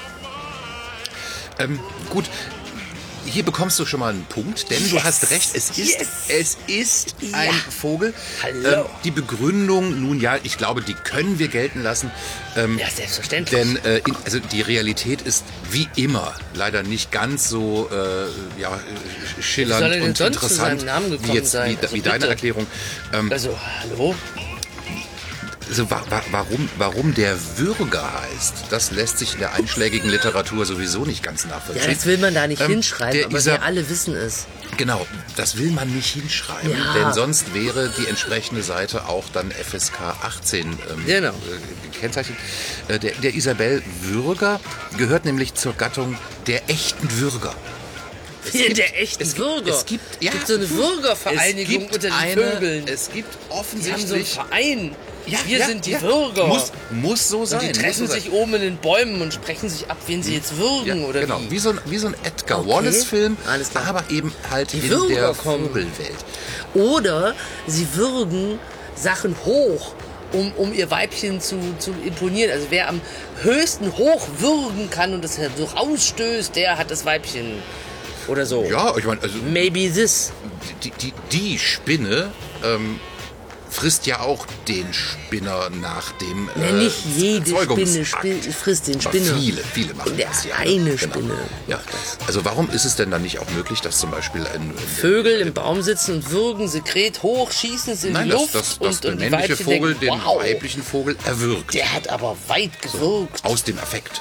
S2: Ähm, gut, hier bekommst du schon mal einen Punkt, denn du
S3: Yes.
S2: hast recht, es ist,
S3: Yes.
S2: es ist
S3: Ja.
S2: ein Vogel.
S3: Hallo.
S2: Ähm, die Begründung, nun ja, ich glaube, die können wir gelten lassen. Ähm,
S3: Ja, selbstverständlich.
S2: Denn äh, in, also die Realität ist wie immer leider nicht ganz so äh, ja,
S3: Wie
S2: schillernd
S3: soll er denn
S2: und
S3: sonst zu
S2: interessant
S3: seinem Namen
S2: wie,
S3: gekommen
S2: jetzt,
S3: sein?
S2: wie,
S3: Also
S2: wie deine
S3: bitte.
S2: Erklärung. Ähm,
S3: Also, hallo?
S2: also, wa wa warum, warum der Würger heißt, das lässt sich in der einschlägigen Literatur sowieso nicht ganz
S3: Ja,
S2: nachvollziehen.
S3: das will man da nicht
S2: Ähm,
S3: hinschreiben,
S2: der
S3: aber
S2: Isa-
S3: wir alle wissen es.
S2: Genau, das will man nicht hinschreiben,
S3: Ja.
S2: denn sonst wäre die entsprechende Seite auch dann F S K achtzehn ähm,
S3: Genau.
S2: äh, gekennzeichnet. Äh, der der Isabellwürger gehört nämlich zur Gattung der echten Würger.
S3: Hier, der echte
S2: es gibt,
S3: Würger.
S2: Es gibt, ja,
S3: Es gibt so eine Würgervereinigung
S2: es gibt
S3: unter den
S2: eine,
S3: Vögeln.
S2: Es gibt
S3: Die haben so einen
S2: offensichtlich...
S3: Verein.
S2: Ja,
S3: Wir
S2: ja,
S3: sind die
S2: ja.
S3: Würger.
S2: Muss, muss so sein.
S3: und die
S2: muss
S3: treffen
S2: so sein.
S3: sich oben in den Bäumen und sprechen sich ab, wen sie jetzt würgen
S2: Ja,
S3: oder
S2: genau,
S3: wie.
S2: wie so ein, wie so ein Edgar
S3: Okay,
S2: Wallace-Film,
S3: alles klar.
S2: aber eben halt
S3: Die
S2: in
S3: Würger
S2: der
S3: kommen.
S2: Vogelwelt.
S3: Oder sie würgen Sachen hoch, um, um ihr Weibchen zu, zu imponieren. Also wer am höchsten hoch würgen kann und das so rausstößt, der hat das Weibchen. Oder so.
S2: Ja, ich meine, also
S3: Maybe this.
S2: die, die, die Spinne ähm, frisst ja auch den Spinner nach dem
S3: Ja,
S2: äh,
S3: nicht jede Spinne
S2: Erzeugungsakt.
S3: spi- frisst den
S2: Aber
S3: Spinner.
S2: viele, viele machen
S3: Der
S2: das ja.
S3: eine
S2: Genau.
S3: Spinne
S2: Ja.
S3: macht das.
S2: Also warum ist es denn dann nicht auch möglich, dass zum Beispiel ein, ein
S3: Vögel im Baum sitzen und würgen Sekret hoch, schießen es in
S2: Nein,
S3: die
S2: dass,
S3: Luft
S2: dass, dass
S3: und,
S2: der
S3: und die
S2: männliche
S3: Weibchen
S2: Vogel
S3: denken,
S2: den
S3: wow,
S2: weiblichen Vogel erwürgt.
S3: der hat aber weit gewürgt.
S2: Aus dem Affekt.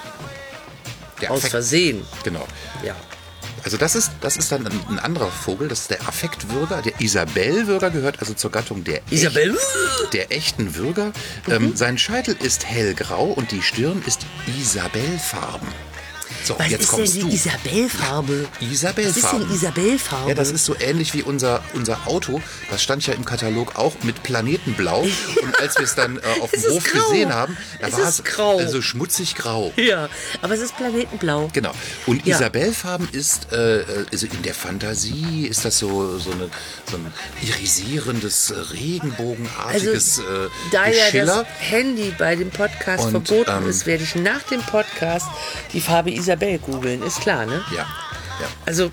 S2: Der
S3: Aus
S2: Affekt.
S3: Versehen.
S2: Genau.
S3: Ja.
S2: Also das ist, das ist dann ein, ein anderer Vogel, das ist der Affektwürger. Der Isabellwürger gehört also zur Gattung der,
S3: Isabel.
S2: echt, der echten Würger. Ähm, sein Scheitel ist hellgrau und die Stirn ist Isabellfarben. So,
S3: Was
S2: jetzt
S3: ist denn
S2: kommst
S3: die
S2: du.
S3: Isabellfarbe? Was ist
S2: Isabellfarben.
S3: denn Isabellfarbe?
S2: Ja, das ist so ähnlich wie unser, unser Auto. Das stand ja im Katalog auch mit Planetenblau. Und als wir es dann äh, auf dem
S3: Es ist
S2: Hof
S3: grau.
S2: gesehen haben, da
S3: Es
S2: war
S3: ist
S2: es
S3: grau.
S2: äh, so schmutzig grau.
S3: Ja, aber es ist Planetenblau.
S2: Genau. Und
S3: Ja.
S2: Isabellfarben ist, äh, also in der Fantasie ist das so, so, eine, so ein irisierendes, äh, regenbogenartiges
S3: Also,
S2: äh,
S3: da ja
S2: Geschiller.
S3: das Handy bei dem Podcast
S2: Und,
S3: verboten
S2: ähm,
S3: ist, werde ich nach dem Podcast die Farbe Isabell googeln. Ist klar, ne?
S2: Ja, ja.
S3: Also,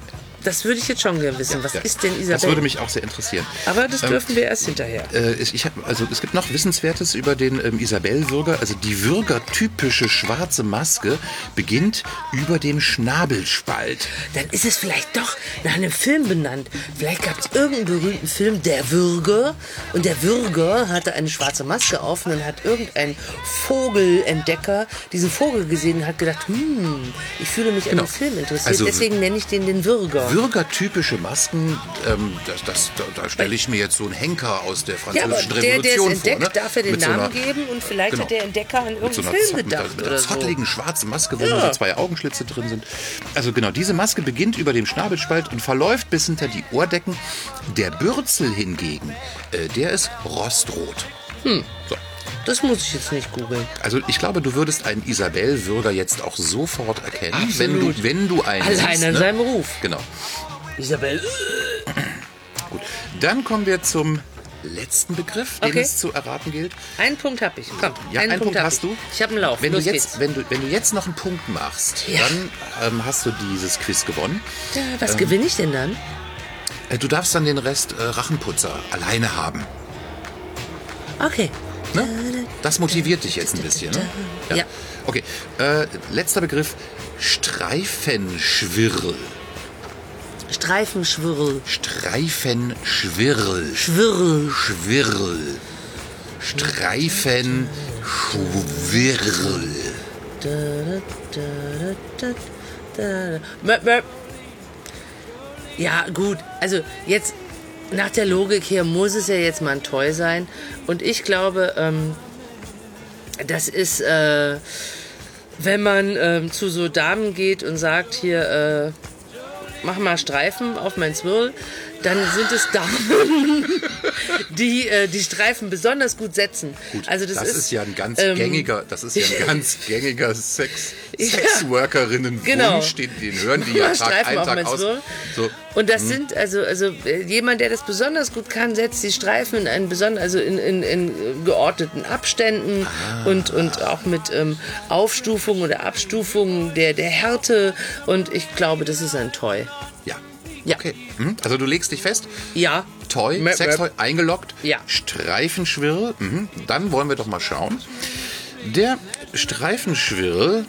S3: das würde ich jetzt schon gerne wissen. Was
S2: Ja.
S3: ist denn Isabel?
S2: Das würde mich auch sehr interessieren.
S3: Aber das dürfen wir erst hinterher.
S2: Äh, ich, ich hab, also es gibt noch Wissenswertes über den ähm, Isabell-Würger. Also die Würger-typische schwarze Maske beginnt über dem Schnabelspalt.
S3: Dann ist es vielleicht doch nach einem Film benannt. Vielleicht gab es irgendeinen berühmten Film, Der Würger. Und der Würger hatte eine schwarze Maske auf und dann hat irgendein Vogelentdecker diesen Vogel gesehen und hat gedacht, hm, ich fühle mich
S2: Genau.
S3: an den Film interessiert,
S2: Also,
S3: deswegen nenne ich den den Würger.
S2: Würger-typische Masken, ähm, das, das, da, da stelle ich mir jetzt so einen Henker aus der
S3: Ja, aber
S2: französischen
S3: der, der es
S2: Revolution
S3: entdeckt,
S2: vor. Ne?
S3: darf er den
S2: Mit so
S3: Namen
S2: einer-
S3: geben und vielleicht
S2: Genau.
S3: hat der Entdecker an
S2: Mit so
S3: irgendeinen
S2: einer,
S3: Film
S2: Zott- mit
S3: gedacht
S2: einer, mit
S3: oder
S2: einer
S3: so.
S2: zotteligen schwarzen Maske, wo
S3: Ja.
S2: nur so zwei Augenschlitze drin sind. Also genau, diese Maske beginnt über dem Schnabelspalt und verläuft bis hinter die Ohrdecken. Der Bürzel hingegen, äh, der ist rostrot.
S3: Hm.
S2: So.
S3: Das muss ich jetzt nicht googeln.
S2: Also ich glaube, du würdest einen Isabell-Würger jetzt auch sofort erkennen,
S3: Absolut.
S2: wenn du, wenn du einen
S3: Allein
S2: siehst,
S3: an
S2: ne?
S3: seinem Ruf.
S2: Genau.
S3: Isabel.
S2: Gut. Dann kommen wir zum letzten Begriff, den
S3: Okay.
S2: es zu erraten gilt.
S3: Einen Punkt habe ich. Komm,
S2: Ja, einen Punkt
S3: hab
S2: hast
S3: ich.
S2: du.
S3: Ich habe einen Lauf.
S2: Wenn du,
S3: Los
S2: jetzt,
S3: geht's.
S2: wenn, du, wenn du jetzt noch einen Punkt machst,
S3: Ja.
S2: dann ähm, hast du dieses Quiz gewonnen.
S3: Ja, was gewinne ich denn dann?
S2: Äh, Du darfst dann den Rest äh, Rachenputzer alleine haben.
S3: Okay.
S2: Ne? Das motiviert dich jetzt ein bisschen. Ne?
S3: Ja.
S2: Okay, äh, letzter Begriff, Streifenschwirl.
S3: Streifenschwirl.
S2: Streifenschwirl.
S3: Schwirl.
S2: Schwirl. Streifenschwirl.
S3: Da, da, da, da, da. Möp, möp. Ja, gut. Also jetzt nach der Logik hier muss es ja jetzt mal ein Toy sein. Und ich glaube, ähm, das ist, äh, wenn man ähm, zu so Damen geht und sagt, hier, äh, mach mal Streifen auf mein Zwirl, dann sind es Damen, die äh, die Streifen besonders gut setzen.
S2: Gut,
S3: also das,
S2: das
S3: ist,
S2: ist ja ein ganz
S3: ähm,
S2: gängiger, das ist ja ein ganz gängiger Sex,
S3: Ja.
S2: Sexworkerinnen-Wunsch,
S3: Genau.
S2: den, den hören die ja
S3: Mal
S2: Tag
S3: Streifen
S2: ein,
S3: auf
S2: Tag
S3: mein
S2: aus.
S3: Zwirl.
S2: So,
S3: Und das sind also also äh, jemand, der das besonders gut kann, setzt die Streifen in einen besonderen, also in, in, in äh, geordneten Abständen und und auch mit ähm, Aufstufung oder Abstufung der der Härte. Und ich glaube, das ist ein Toy.
S2: ja.
S3: Ja.
S2: Okay. Mhm. Also du legst dich fest,
S3: Ja.
S2: Toy,
S3: Möp,
S2: Sextoy,
S3: möp.
S2: eingeloggt,
S3: Ja.
S2: Streifenschwirl, mhm. Dann wollen wir doch mal schauen. Der Streifenschwirl,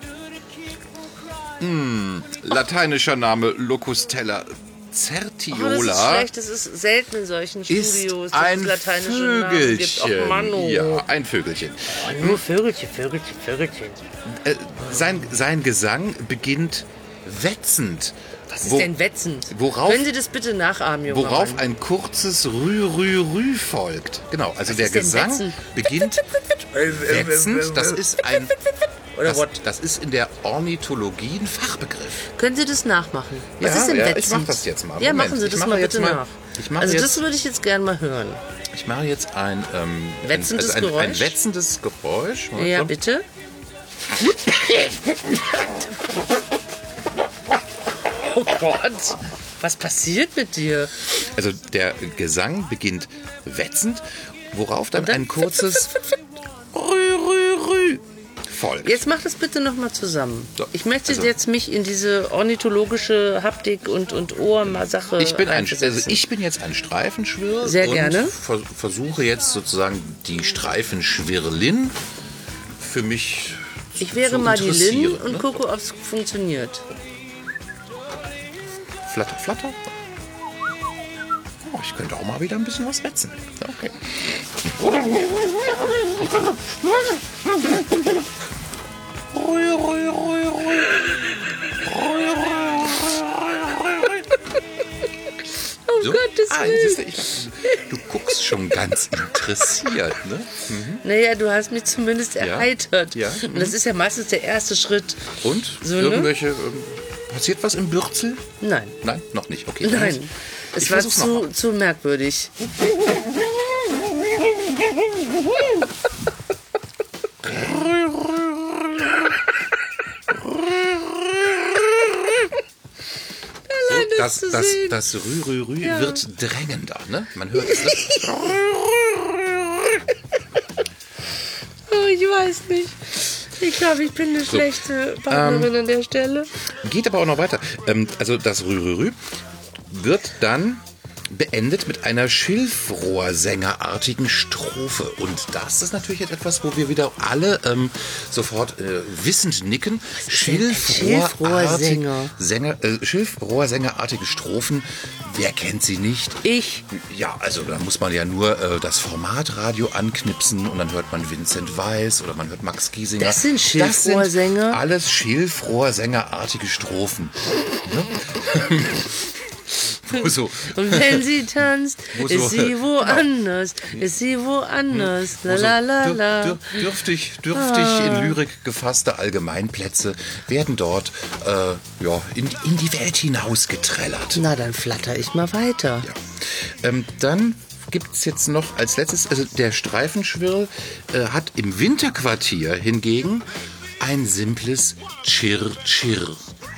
S2: mh, lateinischer Name Locustella
S3: Oh, das ist
S2: certiola,
S3: schlecht, das ist selten in solchen
S2: ist
S3: Studios, dass
S2: ein
S3: es lateinische Namen gibt.
S2: Vögelchen.
S3: Och, Mann, oh.
S2: Ja, ein Vögelchen.
S3: Oh, nur Vögelchen, Vögelchen, Vögelchen.
S2: Äh, sein, sein Gesang beginnt wetzend.
S3: Was ist
S2: Wo-
S3: denn wetzend?
S2: worauf-
S3: Können Sie das bitte nachahmen, junger
S2: Worauf
S3: Mann?
S2: ein kurzes Rü, Rü, Rü folgt. Genau, also der
S3: ist denn
S2: Gesang
S3: wetzend?
S2: beginnt wetzend. Das ist ein,
S3: Oder
S2: das,
S3: what?
S2: das ist in der Ornithologie ein Fachbegriff.
S3: Können Sie das nachmachen? Was
S2: Ja,
S3: ist denn
S2: ja,
S3: wetzend?
S2: ich mach das jetzt mal.
S3: Ja,
S2: Moment,
S3: machen Sie
S2: ich
S3: das
S2: mache
S3: mal
S2: jetzt
S3: bitte
S2: mal-
S3: nach.
S2: ich mache
S3: Also
S2: jetzt-
S3: das würde ich jetzt gerne mal hören.
S2: Ich mache jetzt ein, ähm,
S3: Wetzendes
S2: ein, also ein, ein
S3: Geräusch?
S2: wetzendes Geräusch. Mal
S3: Ja,
S2: so.
S3: bitte. Oh Gott, was passiert mit dir?
S2: Also der Gesang beginnt wetzend, worauf dann,
S3: Und dann
S2: ein kurzes Rü, Rü, Rü folgt.
S3: Jetzt mach das bitte nochmal zusammen.
S2: So,
S3: Ich möchte
S2: also-
S3: jetzt mich in diese ornithologische Haptik und, und Ohrsache
S2: Ich bin, ein,
S3: reinversetzen.
S2: also ich bin jetzt ein Streifenschwirr
S3: Sehr
S2: und
S3: gerne.
S2: Ver, versuche jetzt sozusagen die Streifenschwirlin für mich zu,
S3: Ich wäre
S2: zu
S3: mal die Lin
S2: interessieren,
S3: und
S2: ne?
S3: gucke, ob es funktioniert.
S2: Flatter, flatter. Oh, ich könnte auch mal wieder ein bisschen was wetzen. Okay. Rui, rui, rui, rui. Rui, rui, rui, rui, rui.
S3: Oh
S2: So?
S3: Gottes
S2: Ah,
S3: Willen.
S2: siehst du, ich, du guckst schon ganz interessiert, ne?
S3: Naja, du hast mich zumindest erheitert.
S2: Ja.
S3: Und das ist ja meistens der erste Schritt.
S2: Und?
S3: So, ne?
S2: Irgendwelche. Ähm, passiert was im Bürzel?
S3: Nein.
S2: Nein, noch nicht. Okay.
S3: Nein. Es
S2: Ich
S3: war
S2: versuch's
S3: zu,
S2: nochmal.
S3: zu merkwürdig. Allein
S2: So,
S3: das
S2: das,
S3: zu
S2: das,
S3: sehen.
S2: das Rü, Rü, Rü
S3: Ja.
S2: wird drängender, ne? Man hört es. Ne?
S3: Oh, ich weiß nicht. Ich glaube, ich bin eine schlechte Partnerin an der Stelle.
S2: Geht aber auch noch weiter. Ähm, also das Rü, Rü, Rü wird dann beendet mit einer Schilfrohrsängerartigen Strophe. Und das ist natürlich jetzt etwas, wo wir wieder alle ähm, sofort äh, wissend nicken.
S3: Schilfrohrsänger.
S2: Sänger, äh, Schilfrohrsängerartige Strophen. Wer kennt sie nicht?
S3: Ich.
S2: Ja, also da muss man ja nur äh, das Formatradio anknipsen und dann hört man Vincent Weiss oder man hört Max Giesinger.
S3: Das sind Schilfrohrsänger?
S2: Das sind alles Schilfrohrsängerartige Strophen. Ne? So.
S3: Und wenn sie tanzt,
S2: Wo so-
S3: ist sie woanders, ist sie woanders, la la la
S2: Dür-
S3: la.
S2: dür- Dürftig, dürftig in Lyrik gefasste Allgemeinplätze werden dort äh, ja, in, in die Welt hinausgetrellert.
S3: Na, dann flatter ich mal weiter.
S2: Ja. Ähm, dann gibt es jetzt noch als letztes, also der Streifenschwirl äh, hat im Winterquartier hingegen ein simples Chir-Chir.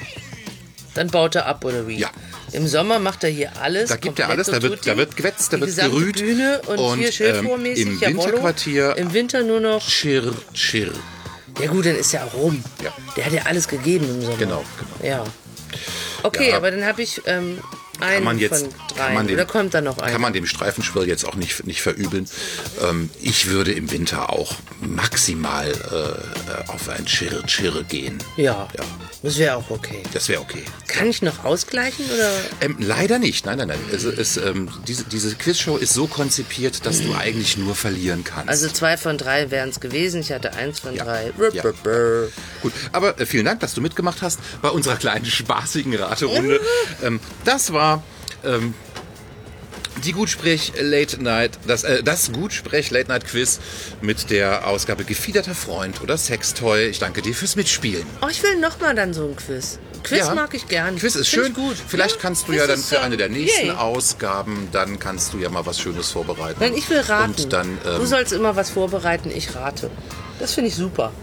S3: Dann baut er ab, oder wie?
S2: Ja.
S3: Im Sommer macht er hier alles.
S2: Da gibt er
S3: komplett
S2: alles, da wird,
S3: tutti.
S2: da wird gewetzt, da
S3: Die
S2: wird
S3: gesamte
S2: gerüht.
S3: Bühne und, hier Schilfrohrmäßig,
S2: ähm, im
S3: jawollo.
S2: Winterquartier
S3: Im Winter nur noch.
S2: Chir, Chir.
S3: Ja gut, dann ist ja auch rum.
S2: Ja.
S3: Der hat ja alles gegeben im Sommer.
S2: Genau, genau.
S3: Ja. Okay,
S2: Ja.
S3: aber dann habe ich ähm,
S2: Kann
S3: einen
S2: man jetzt,
S3: von drei.
S2: kann man dem,
S3: Oder kommt da noch einer?
S2: Kann man dem Streifenschwirl jetzt auch nicht, nicht verübeln. Ähm, ich würde im Winter auch maximal äh, auf ein Chirr Chirr gehen.
S3: Ja,
S2: Ja.
S3: das wäre auch okay.
S2: Das wäre okay.
S3: Kann ich noch ausgleichen oder?
S2: Ähm, leider nicht. Nein, nein, nein. Also, es, ähm, diese, diese Quizshow ist so konzipiert, dass du eigentlich nur verlieren kannst.
S3: Also zwei von drei wären es gewesen. Ich hatte eins von
S2: Ja.
S3: drei.
S2: Ja. Gut, aber äh, vielen Dank, dass du mitgemacht hast bei unserer kleinen spaßigen Raterunde. ähm, das war ähm, die Gutsprech Late Night, das, äh, das Gutsprech Late Night Quiz mit der Ausgabe Gefiederter Freund oder Sextoy. Ich danke dir fürs Mitspielen.
S3: Oh, ich will noch mal dann so ein Quiz. Quiz
S2: Ja.
S3: mag ich gern.
S2: Quiz ist
S3: Find
S2: schön.
S3: ich gut.
S2: Vielleicht
S3: Ja,
S2: kannst du
S3: Quiz
S2: ja dann
S3: ist,
S2: für
S3: ähm,
S2: eine der nächsten
S3: yay.
S2: Ausgaben, dann kannst du ja mal was Schönes vorbereiten.
S3: Nein, ich will raten.
S2: Und dann,
S3: du
S2: ähm,
S3: sollst immer was vorbereiten, ich rate. Das finde ich super.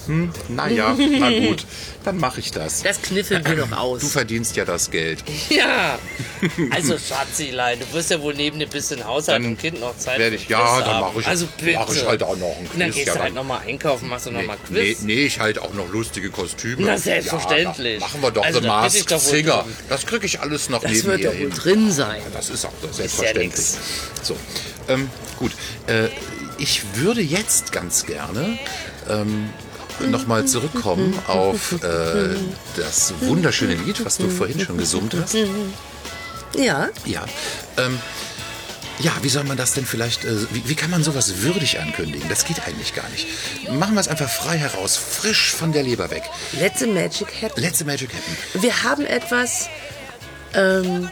S2: naja, na gut, dann mache ich das.
S3: Das kniffeln wir noch
S2: Du
S3: aus.
S2: verdienst ja das Geld.
S3: Ja. Also Schatzilein, du wirst ja wohl neben dem bisschen Haushalt
S2: Dann
S3: und Kind noch Zeit
S2: Werde
S3: für
S2: ich,
S3: einen
S2: ja,
S3: Quiz
S2: dann
S3: haben.
S2: mache ich,
S3: also bitte.
S2: mach ich halt auch noch einen Quiz.
S3: Und dann gehst
S2: ja,
S3: du halt
S2: dann-
S3: noch mal einkaufen, machst du noch mal
S2: Nee,
S3: Quiz.
S2: nee, ich halt auch noch lustige Kostüme.
S3: Na, selbstverständlich.
S2: Ja, da machen wir doch
S3: Also,
S2: The
S3: da bin ich
S2: Masked
S3: doch wohl
S2: Singer.
S3: drin.
S2: Das kriege ich alles noch
S3: Das
S2: neben
S3: wird
S2: mir
S3: doch wohl
S2: hin.
S3: drin sein.
S2: Das ist auch
S3: ja
S2: selbstverständlich.
S3: nix.
S2: so, ähm, gut. Äh, ich würde jetzt ganz gerne ähm, nochmal zurückkommen auf äh, das wunderschöne Lied, was du vorhin schon gesummt hast.
S3: Ja.
S2: Ja. Ähm, ja, wie soll man das denn vielleicht, äh, wie, wie kann man sowas würdig ankündigen? Das geht eigentlich gar nicht. Machen wir es einfach frei heraus, frisch von der Leber weg.
S3: Let the magic happen.
S2: Let's Magic Happen.
S3: Wir haben etwas ähm,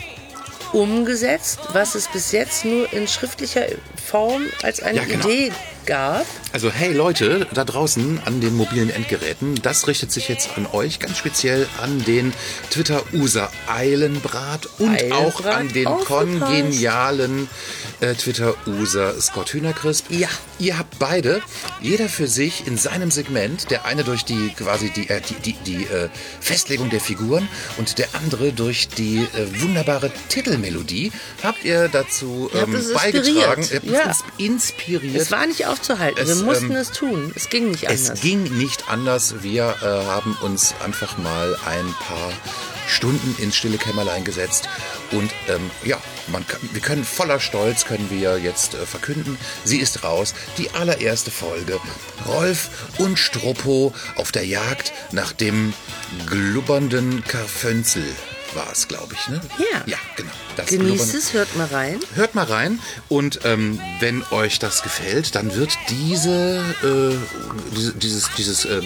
S3: umgesetzt, was es bis jetzt nur in schriftlicher Form als eine
S2: Ja, genau.
S3: Idee gab.
S2: Also hey Leute, da draußen an den mobilen Endgeräten, das richtet sich jetzt an euch, ganz speziell an den Twitter-User Eilenbrat und auch
S3: Eilenbrat,
S2: an den
S3: aufgepasst.
S2: kongenialen äh, Twitter-User Scott Hühnercrisp.
S3: Ja.
S2: Ihr habt beide, jeder für sich in seinem Segment, der eine durch die quasi die, äh, die, die, die äh, Festlegung der Figuren und der andere durch die äh, wunderbare Titelmelodie, habt ihr dazu
S3: Ihr habt
S2: ähm,
S3: es
S2: beigetragen,
S3: inspiriert.
S2: ihr habt
S3: Ja.
S2: uns inspiriert.
S3: Es war nicht aufzuhalten.
S2: Es,
S3: Wir mussten
S2: ähm,
S3: es tun. Es ging nicht anders.
S2: Es ging nicht anders. Wir äh, haben uns einfach mal ein paar Stunden ins stille Kämmerlein gesetzt und ähm, ja, man kann, wir können voller Stolz können wir jetzt äh, verkünden, sie ist raus. Die allererste Folge. Rolf und Struppo auf der Jagd nach dem glubbernden Karfönzel war es, glaube ich, ne?
S3: Ja.
S2: Ja, genau. Das
S3: Genießt
S2: glubbernde-
S3: es, hört mal rein.
S2: Hört mal rein und ähm, wenn euch das gefällt, dann wird diese, äh, diese dieses, dieses äh,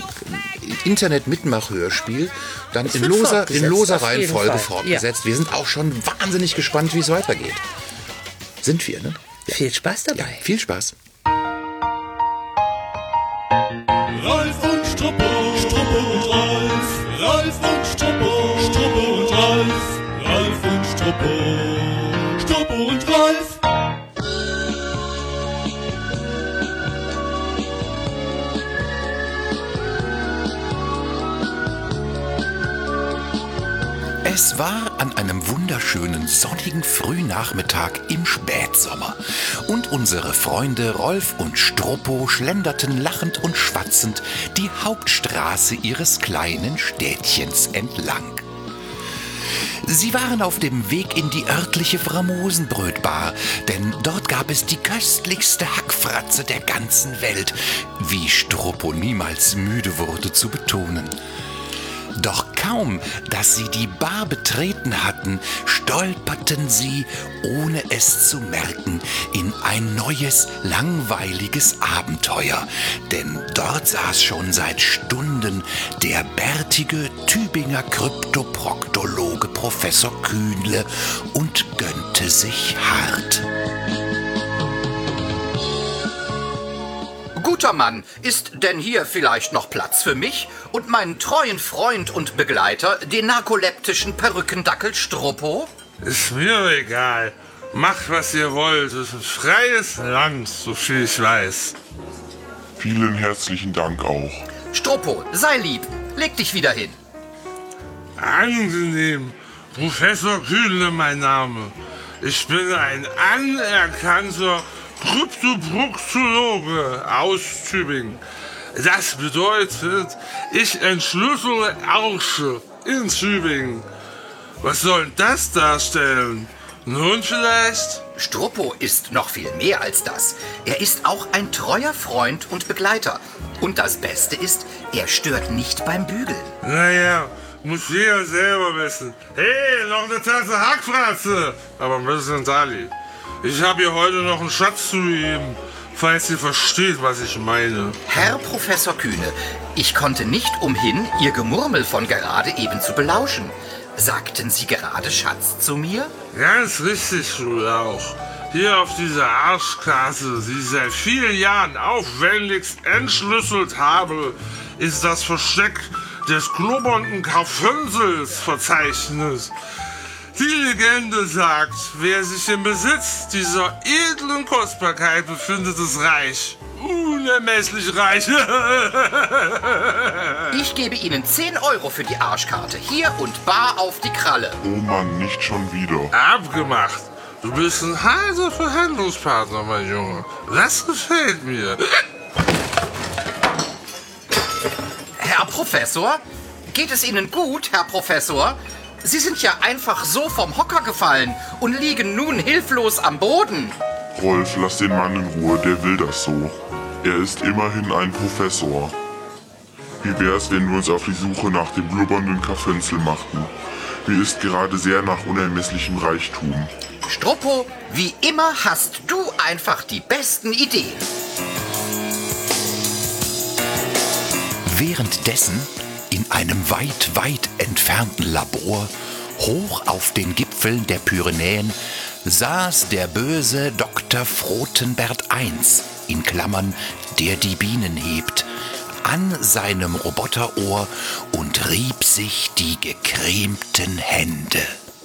S2: Internet-Mitmach-Hörspiel dann in
S3: wird
S2: loser, in
S3: fortgesetzt,
S2: loser
S3: auf jeden
S2: Reihenfolge
S3: Fall.
S2: fortgesetzt. Wir sind auch schon wahnsinnig gespannt, wie es weitergeht. Sind wir, ne?
S3: Viel Spaß dabei.
S2: Ja, viel Spaß.
S4: Rolf und Struppo, Struppo und Rolf, Rolf und Struppo, Struppo und Rolf, Rolf und Struppo, Struppo und Rolf.
S1: Es war an einem wunderschönen sonnigen Frühnachmittag im Spätsommer und unsere Freunde Rolf und Struppo schlenderten lachend und schwatzend die Hauptstraße ihres kleinen Städtchens entlang. Sie waren auf dem Weg in die örtliche Framosenbrötbar, denn dort gab es die köstlichste Hackfratze der ganzen Welt, wie Struppo niemals müde wurde zu betonen. Doch kaum, dass sie die Bar betreten hatten, stolperten sie, ohne es zu merken, in ein neues, langweiliges Abenteuer. Denn dort saß schon seit Stunden der bärtige Tübinger Kryptoproktologe Professor Kühnle und gönnte sich hart.
S5: Guter Mann, ist denn hier vielleicht noch Platz für mich und meinen treuen Freund und Begleiter, den narkoleptischen Perückendackel Struppo?
S6: Ist mir egal. Macht, was ihr wollt. Es ist ein freies Land, so viel ich weiß.
S7: Vielen herzlichen Dank auch.
S5: Struppo, sei lieb. Leg dich wieder hin.
S6: Angenehm. Professor Kühnle mein Name. Ich bin ein anerkannter Kryptoproktologe aus Tübingen. Das bedeutet, ich entschlüssele Ärsche in Tübingen. Was soll das darstellen? Nun vielleicht?
S5: Struppo ist noch viel mehr als das. Er ist auch ein treuer Freund und Begleiter. Und das Beste ist, er stört nicht beim Bügeln.
S6: Naja, muss jeder selber wissen. Hey, noch eine Tasse Hackfratze. Aber ein bisschen Dali. Ich habe hier heute noch einen Schatz zu geben, falls ihr versteht, was ich meine.
S5: Herr Professor Kühne, ich konnte nicht umhin, Ihr Gemurmel von gerade eben zu belauschen. Sagten Sie gerade Schatz zu mir?
S6: Ganz richtig, Schlauch. Hier auf dieser Arschkarte, die ich seit vielen Jahren aufwendigst entschlüsselt habe, ist das Versteck des klubbernden Karfünsels verzeichnet. Die Legende sagt, wer sich im Besitz dieser edlen Kostbarkeit befindet, ist reich. Unermesslich reich.
S5: Ich gebe Ihnen zehn Euro für die Arschkarte. Hier und bar auf die Kralle.
S7: Oh Mann, nicht schon wieder.
S6: Abgemacht. Du bist ein heiser Verhandlungspartner, mein Junge. Das gefällt mir.
S5: Herr Professor? Geht es Ihnen gut, Herr Professor? Sie sind ja einfach so vom Hocker gefallen und liegen nun hilflos am Boden.
S7: Rolf, lass den Mann in Ruhe, der will das so. Er ist immerhin ein Professor. Wie wär's, wenn wir uns auf die Suche nach dem blubbernden Karfenzel machten? Mir ist gerade sehr nach unermesslichem Reichtum.
S5: Struppo, wie immer hast du einfach die besten Ideen.
S1: Währenddessen in einem weit, weit entfernten Labor, hoch auf den Gipfeln der Pyrenäen, saß der böse Doktor Frotenbert eins, in Klammern, der die Bienen hebt, an seinem Roboterohr und rieb sich die gecremten Hände.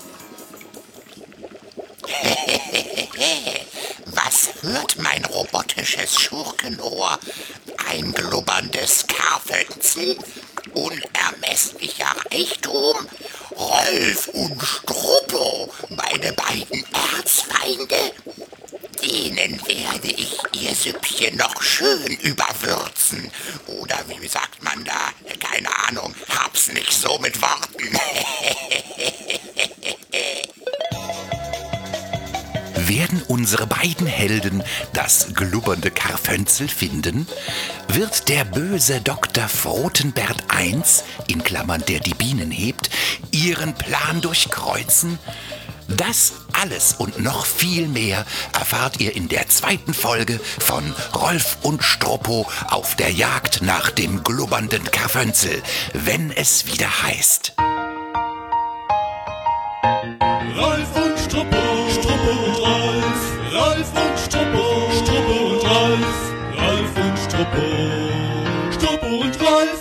S8: Was hört mein robotisches Schurkenohr? Ein glubberndes Karfenzel? Unermesslicher Reichtum? Rolf und Struppo, meine beiden Erzfeinde? Denen werde ich ihr Süppchen noch schön überwürzen. Oder wie sagt man da? Keine Ahnung, hab's nicht so mit Worten.
S1: Werden unsere beiden Helden das glubbernde Karfenzel finden? Wird der böse Doktor Frotenbert eins, in Klammern der die Bienen hebt, ihren Plan durchkreuzen? Das alles und noch viel mehr erfahrt ihr in der zweiten Folge von Rolf und Struppo auf der Jagd nach dem glubbernden Karfenzel, wenn es wieder heißt.
S4: Rolf und Struppo, Struppo und Rolf, Rolf und Struppo, Struppo und Rolf, Rolf und Struppo, Struppo und Rolf.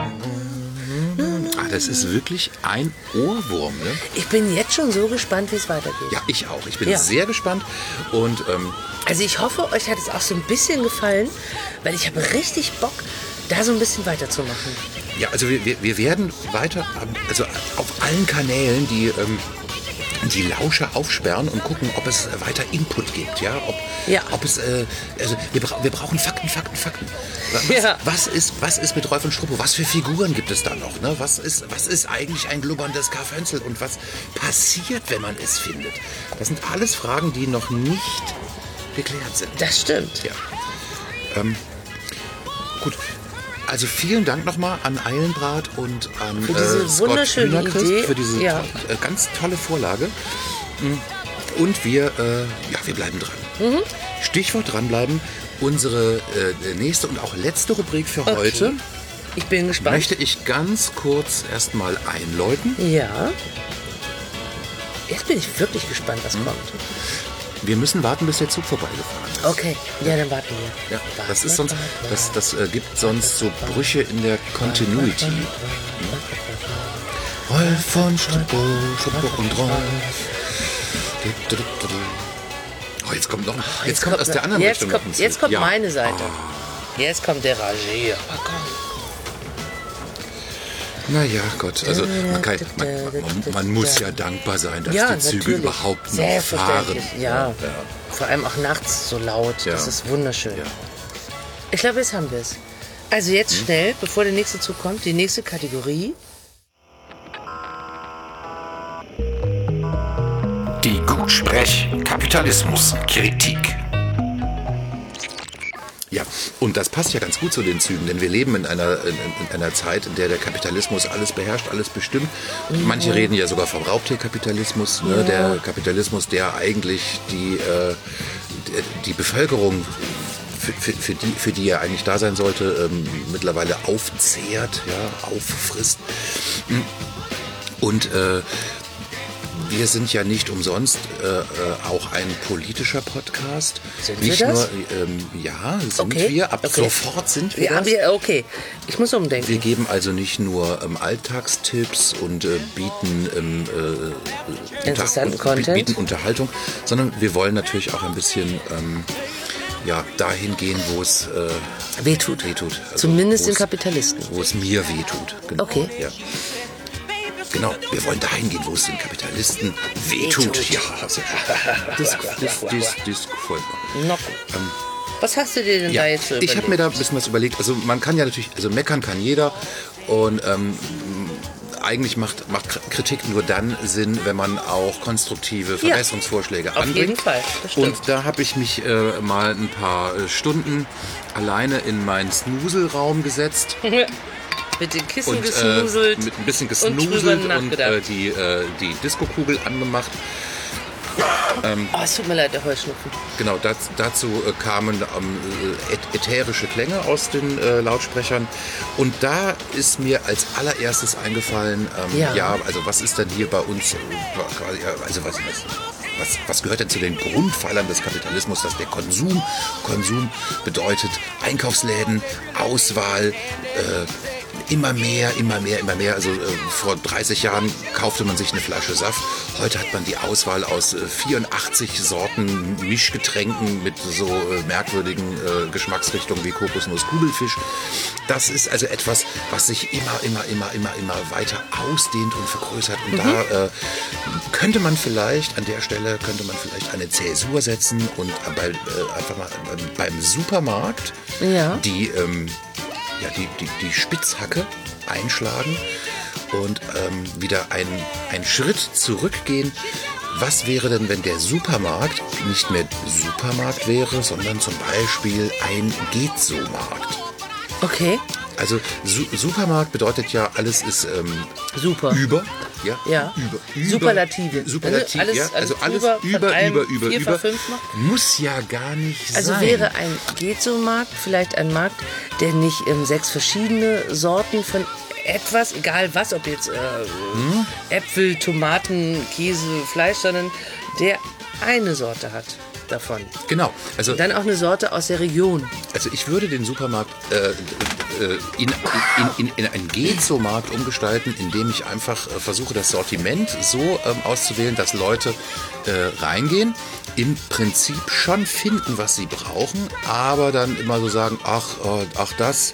S2: Ah, das ist wirklich ein Ohrwurm, ne?
S3: Ich bin jetzt schon so gespannt, wie es weitergeht.
S2: Ja, ich auch. Ich bin
S3: Ja.
S2: sehr gespannt. Und ähm,
S3: Also ich hoffe, euch hat es auch so ein bisschen gefallen, weil ich habe richtig Bock, da so ein bisschen weiterzumachen.
S2: ja, also wir, wir, wir werden weiter, also auf allen Kanälen, die, ähm, die Lauscher aufsperren und gucken, ob es weiter Input gibt, ja, ob,
S3: Ja.
S2: ob es, äh, also wir, bra wir brauchen Fakten, Fakten, Fakten. Was,
S3: Ja.
S2: was ist, was ist mit Rolf und Struppo? Was für Figuren gibt es da noch? Ne? Was ist, was ist eigentlich ein glubberndes Karfenzel und was passiert, wenn man es findet? Das sind alles Fragen, die noch nicht geklärt sind.
S3: Das stimmt.
S2: Ja. Ähm, gut. Also vielen Dank nochmal an Eilenbrat und an
S3: Für diese
S2: äh, Scott
S3: wunderschöne
S2: Hühnerchrist
S3: Idee.
S2: für diese
S3: Ja.
S2: to äh, ganz tolle Vorlage. Und wir, äh, ja, wir bleiben dran.
S3: Mhm.
S2: Stichwort dranbleiben. Unsere äh, nächste und auch letzte Rubrik für
S3: Okay.
S2: heute
S3: Ich bin gespannt.
S2: möchte ich ganz kurz erstmal einläuten.
S3: Ja. Jetzt bin ich wirklich gespannt, was
S2: Mhm.
S3: kommt.
S2: Wir müssen warten, bis der Zug vorbeigefahren ist.
S3: Okay, ja, dann warten wir.
S2: Ja, das ist sonst, das, das äh, gibt sonst so Brüche in der Continuity. Rolf von Struppo, Struppo und Rolf. Oh, jetzt kommt noch, jetzt kommt aus der anderen
S3: jetzt
S2: Richtung noch ein
S3: kommt,
S2: Zug.
S3: jetzt kommt
S2: Ja.
S3: meine Seite. Jetzt kommt der Ragé. Aber komm.
S2: Naja, Gott, also man, kann, man, man, man muss ja dankbar sein, dass
S3: Ja,
S2: die Züge
S3: natürlich.
S2: überhaupt noch
S3: Selbstverständlich,
S2: fahren.
S3: Ja. Vor allem auch nachts so laut.
S2: Ja.
S3: Das ist wunderschön.
S2: Ja.
S3: Ich glaube, jetzt haben wir es. Also jetzt
S2: Hm?
S3: schnell, bevor der nächste Zug kommt, die nächste Kategorie.
S1: Die Gutsprech-Kapitalismus-Kritik.
S2: Ja, und das passt ja ganz gut zu den Zügen, denn wir leben in einer, in, in einer Zeit, in der der Kapitalismus alles beherrscht, alles bestimmt. Manche reden ja sogar vom Raubtierkapitalismus, ne? Der Kapitalismus, der eigentlich die, äh, die Bevölkerung, für, für, für, die, für die er eigentlich da sein sollte, ähm, mittlerweile aufzehrt, ja, auffrisst. Und äh, wir sind ja nicht umsonst äh, äh, auch ein politischer Podcast.
S3: Sind wir
S2: nicht
S3: das?
S2: nur, ähm, ja, sind
S3: Okay,
S2: wir. Ab
S3: okay.
S2: sofort sind wir
S3: Ja,
S2: das.
S3: wir, okay. Ich muss umdenken.
S2: Wir geben also nicht nur ähm, Alltagstipps und äh, bieten, ähm, äh,
S3: Interessanten
S2: unter,
S3: Content.
S2: bieten Unterhaltung, sondern wir wollen natürlich auch ein bisschen ähm, ja, dahin gehen, wo es äh,
S3: Wehtut.
S2: wehtut. Also,
S3: Zumindest
S2: wo
S3: den
S2: es-
S3: Kapitalisten.
S2: Wo es mir wehtut. Genau.
S3: Okay.
S2: Ja. Genau, wir wollen dahin gehen, wo es den Kapitalisten wehtut.
S3: Wehtut.
S2: Ja, das, das, das, das, das gefällt mir.
S3: Noch. Was hast du dir denn
S2: Ja,
S3: da jetzt so
S2: ich habe mir da ein bisschen was überlegt. Also man kann ja natürlich, also meckern kann jeder und ähm, eigentlich macht, macht Kritik nur dann Sinn, wenn man auch konstruktive Verbesserungsvorschläge
S3: Auf
S2: anbringt.
S3: jeden Fall, das stimmt.
S2: Und da habe ich mich äh, mal ein paar äh, Stunden alleine in meinen Snuselraum gesetzt
S3: Mit den Kissen
S2: und äh,
S3: gesnuselt.
S2: mit ein bisschen
S3: und drüber
S2: gesnuselt und,
S3: nachgedacht.
S2: äh, die, äh, die Disco-Kugel angemacht.
S3: Oh, es tut mir leid, der Heuschnupfen.
S2: Genau, das, dazu äh, kamen ähm, äh, ätherische Klänge aus den äh, Lautsprechern. Und da ist mir als allererstes eingefallen, ähm,
S3: Ja.
S2: ja. also was ist denn hier bei uns, äh, quasi, äh, also was, was, was, was gehört denn zu den Grundpfeilern des Kapitalismus, dass der Konsum, Konsum bedeutet Einkaufsläden, Auswahl, äh, immer mehr, immer mehr, immer mehr. Also äh, vor dreißig Jahren kaufte man sich eine Flasche Saft. Heute hat man die Auswahl aus äh, vierundachtzig Sorten Mischgetränken mit so äh, merkwürdigen äh, Geschmacksrichtungen wie Kokosnuss, Kugelfisch. Das ist also etwas, was sich immer, immer, immer, immer, immer weiter ausdehnt und vergrößert. Und da äh, könnte man vielleicht, an der Stelle könnte man vielleicht eine Zäsur setzen und bei, äh, einfach mal äh, beim Supermarkt
S3: Ja.
S2: die ähm, ja, die, die, die Spitzhacke einschlagen und ähm, wieder einen, einen Schritt zurückgehen. Was wäre denn, wenn der Supermarkt nicht mehr Supermarkt wäre, sondern zum Beispiel ein Geht-So-Markt?
S3: Okay,
S2: Also Su Supermarkt bedeutet ja, alles ist ähm,
S3: super.
S2: über. Ja,
S3: Ja.
S2: über, über,
S3: Superlative.
S2: Superlativ,
S3: Also alles-
S2: ja. Also
S3: alles
S2: alles
S3: drüber, von
S2: über,
S3: allem
S2: über, über,
S3: vier,
S2: über.
S3: fünf macht?
S2: Muss ja gar nicht
S3: Also
S2: sein.
S3: wäre ein Geht-So-Markt vielleicht ein Markt, der nicht ähm, sechs verschiedene Sorten von etwas, egal was, ob jetzt äh,
S2: Hm?
S3: Äpfel, Tomaten, Käse, Fleisch, sondern der eine Sorte hat davon.
S2: Genau. Also
S3: Dann auch eine Sorte aus der Region.
S2: Also ich würde den Supermarkt äh, äh, in, in, in, in einen Geht-So-Markt umgestalten, indem ich einfach äh, versuche, das Sortiment so ähm, auszuwählen, dass Leute äh, reingehen, im Prinzip schon finden, was sie brauchen, aber dann immer so sagen, ach, äh, ach das,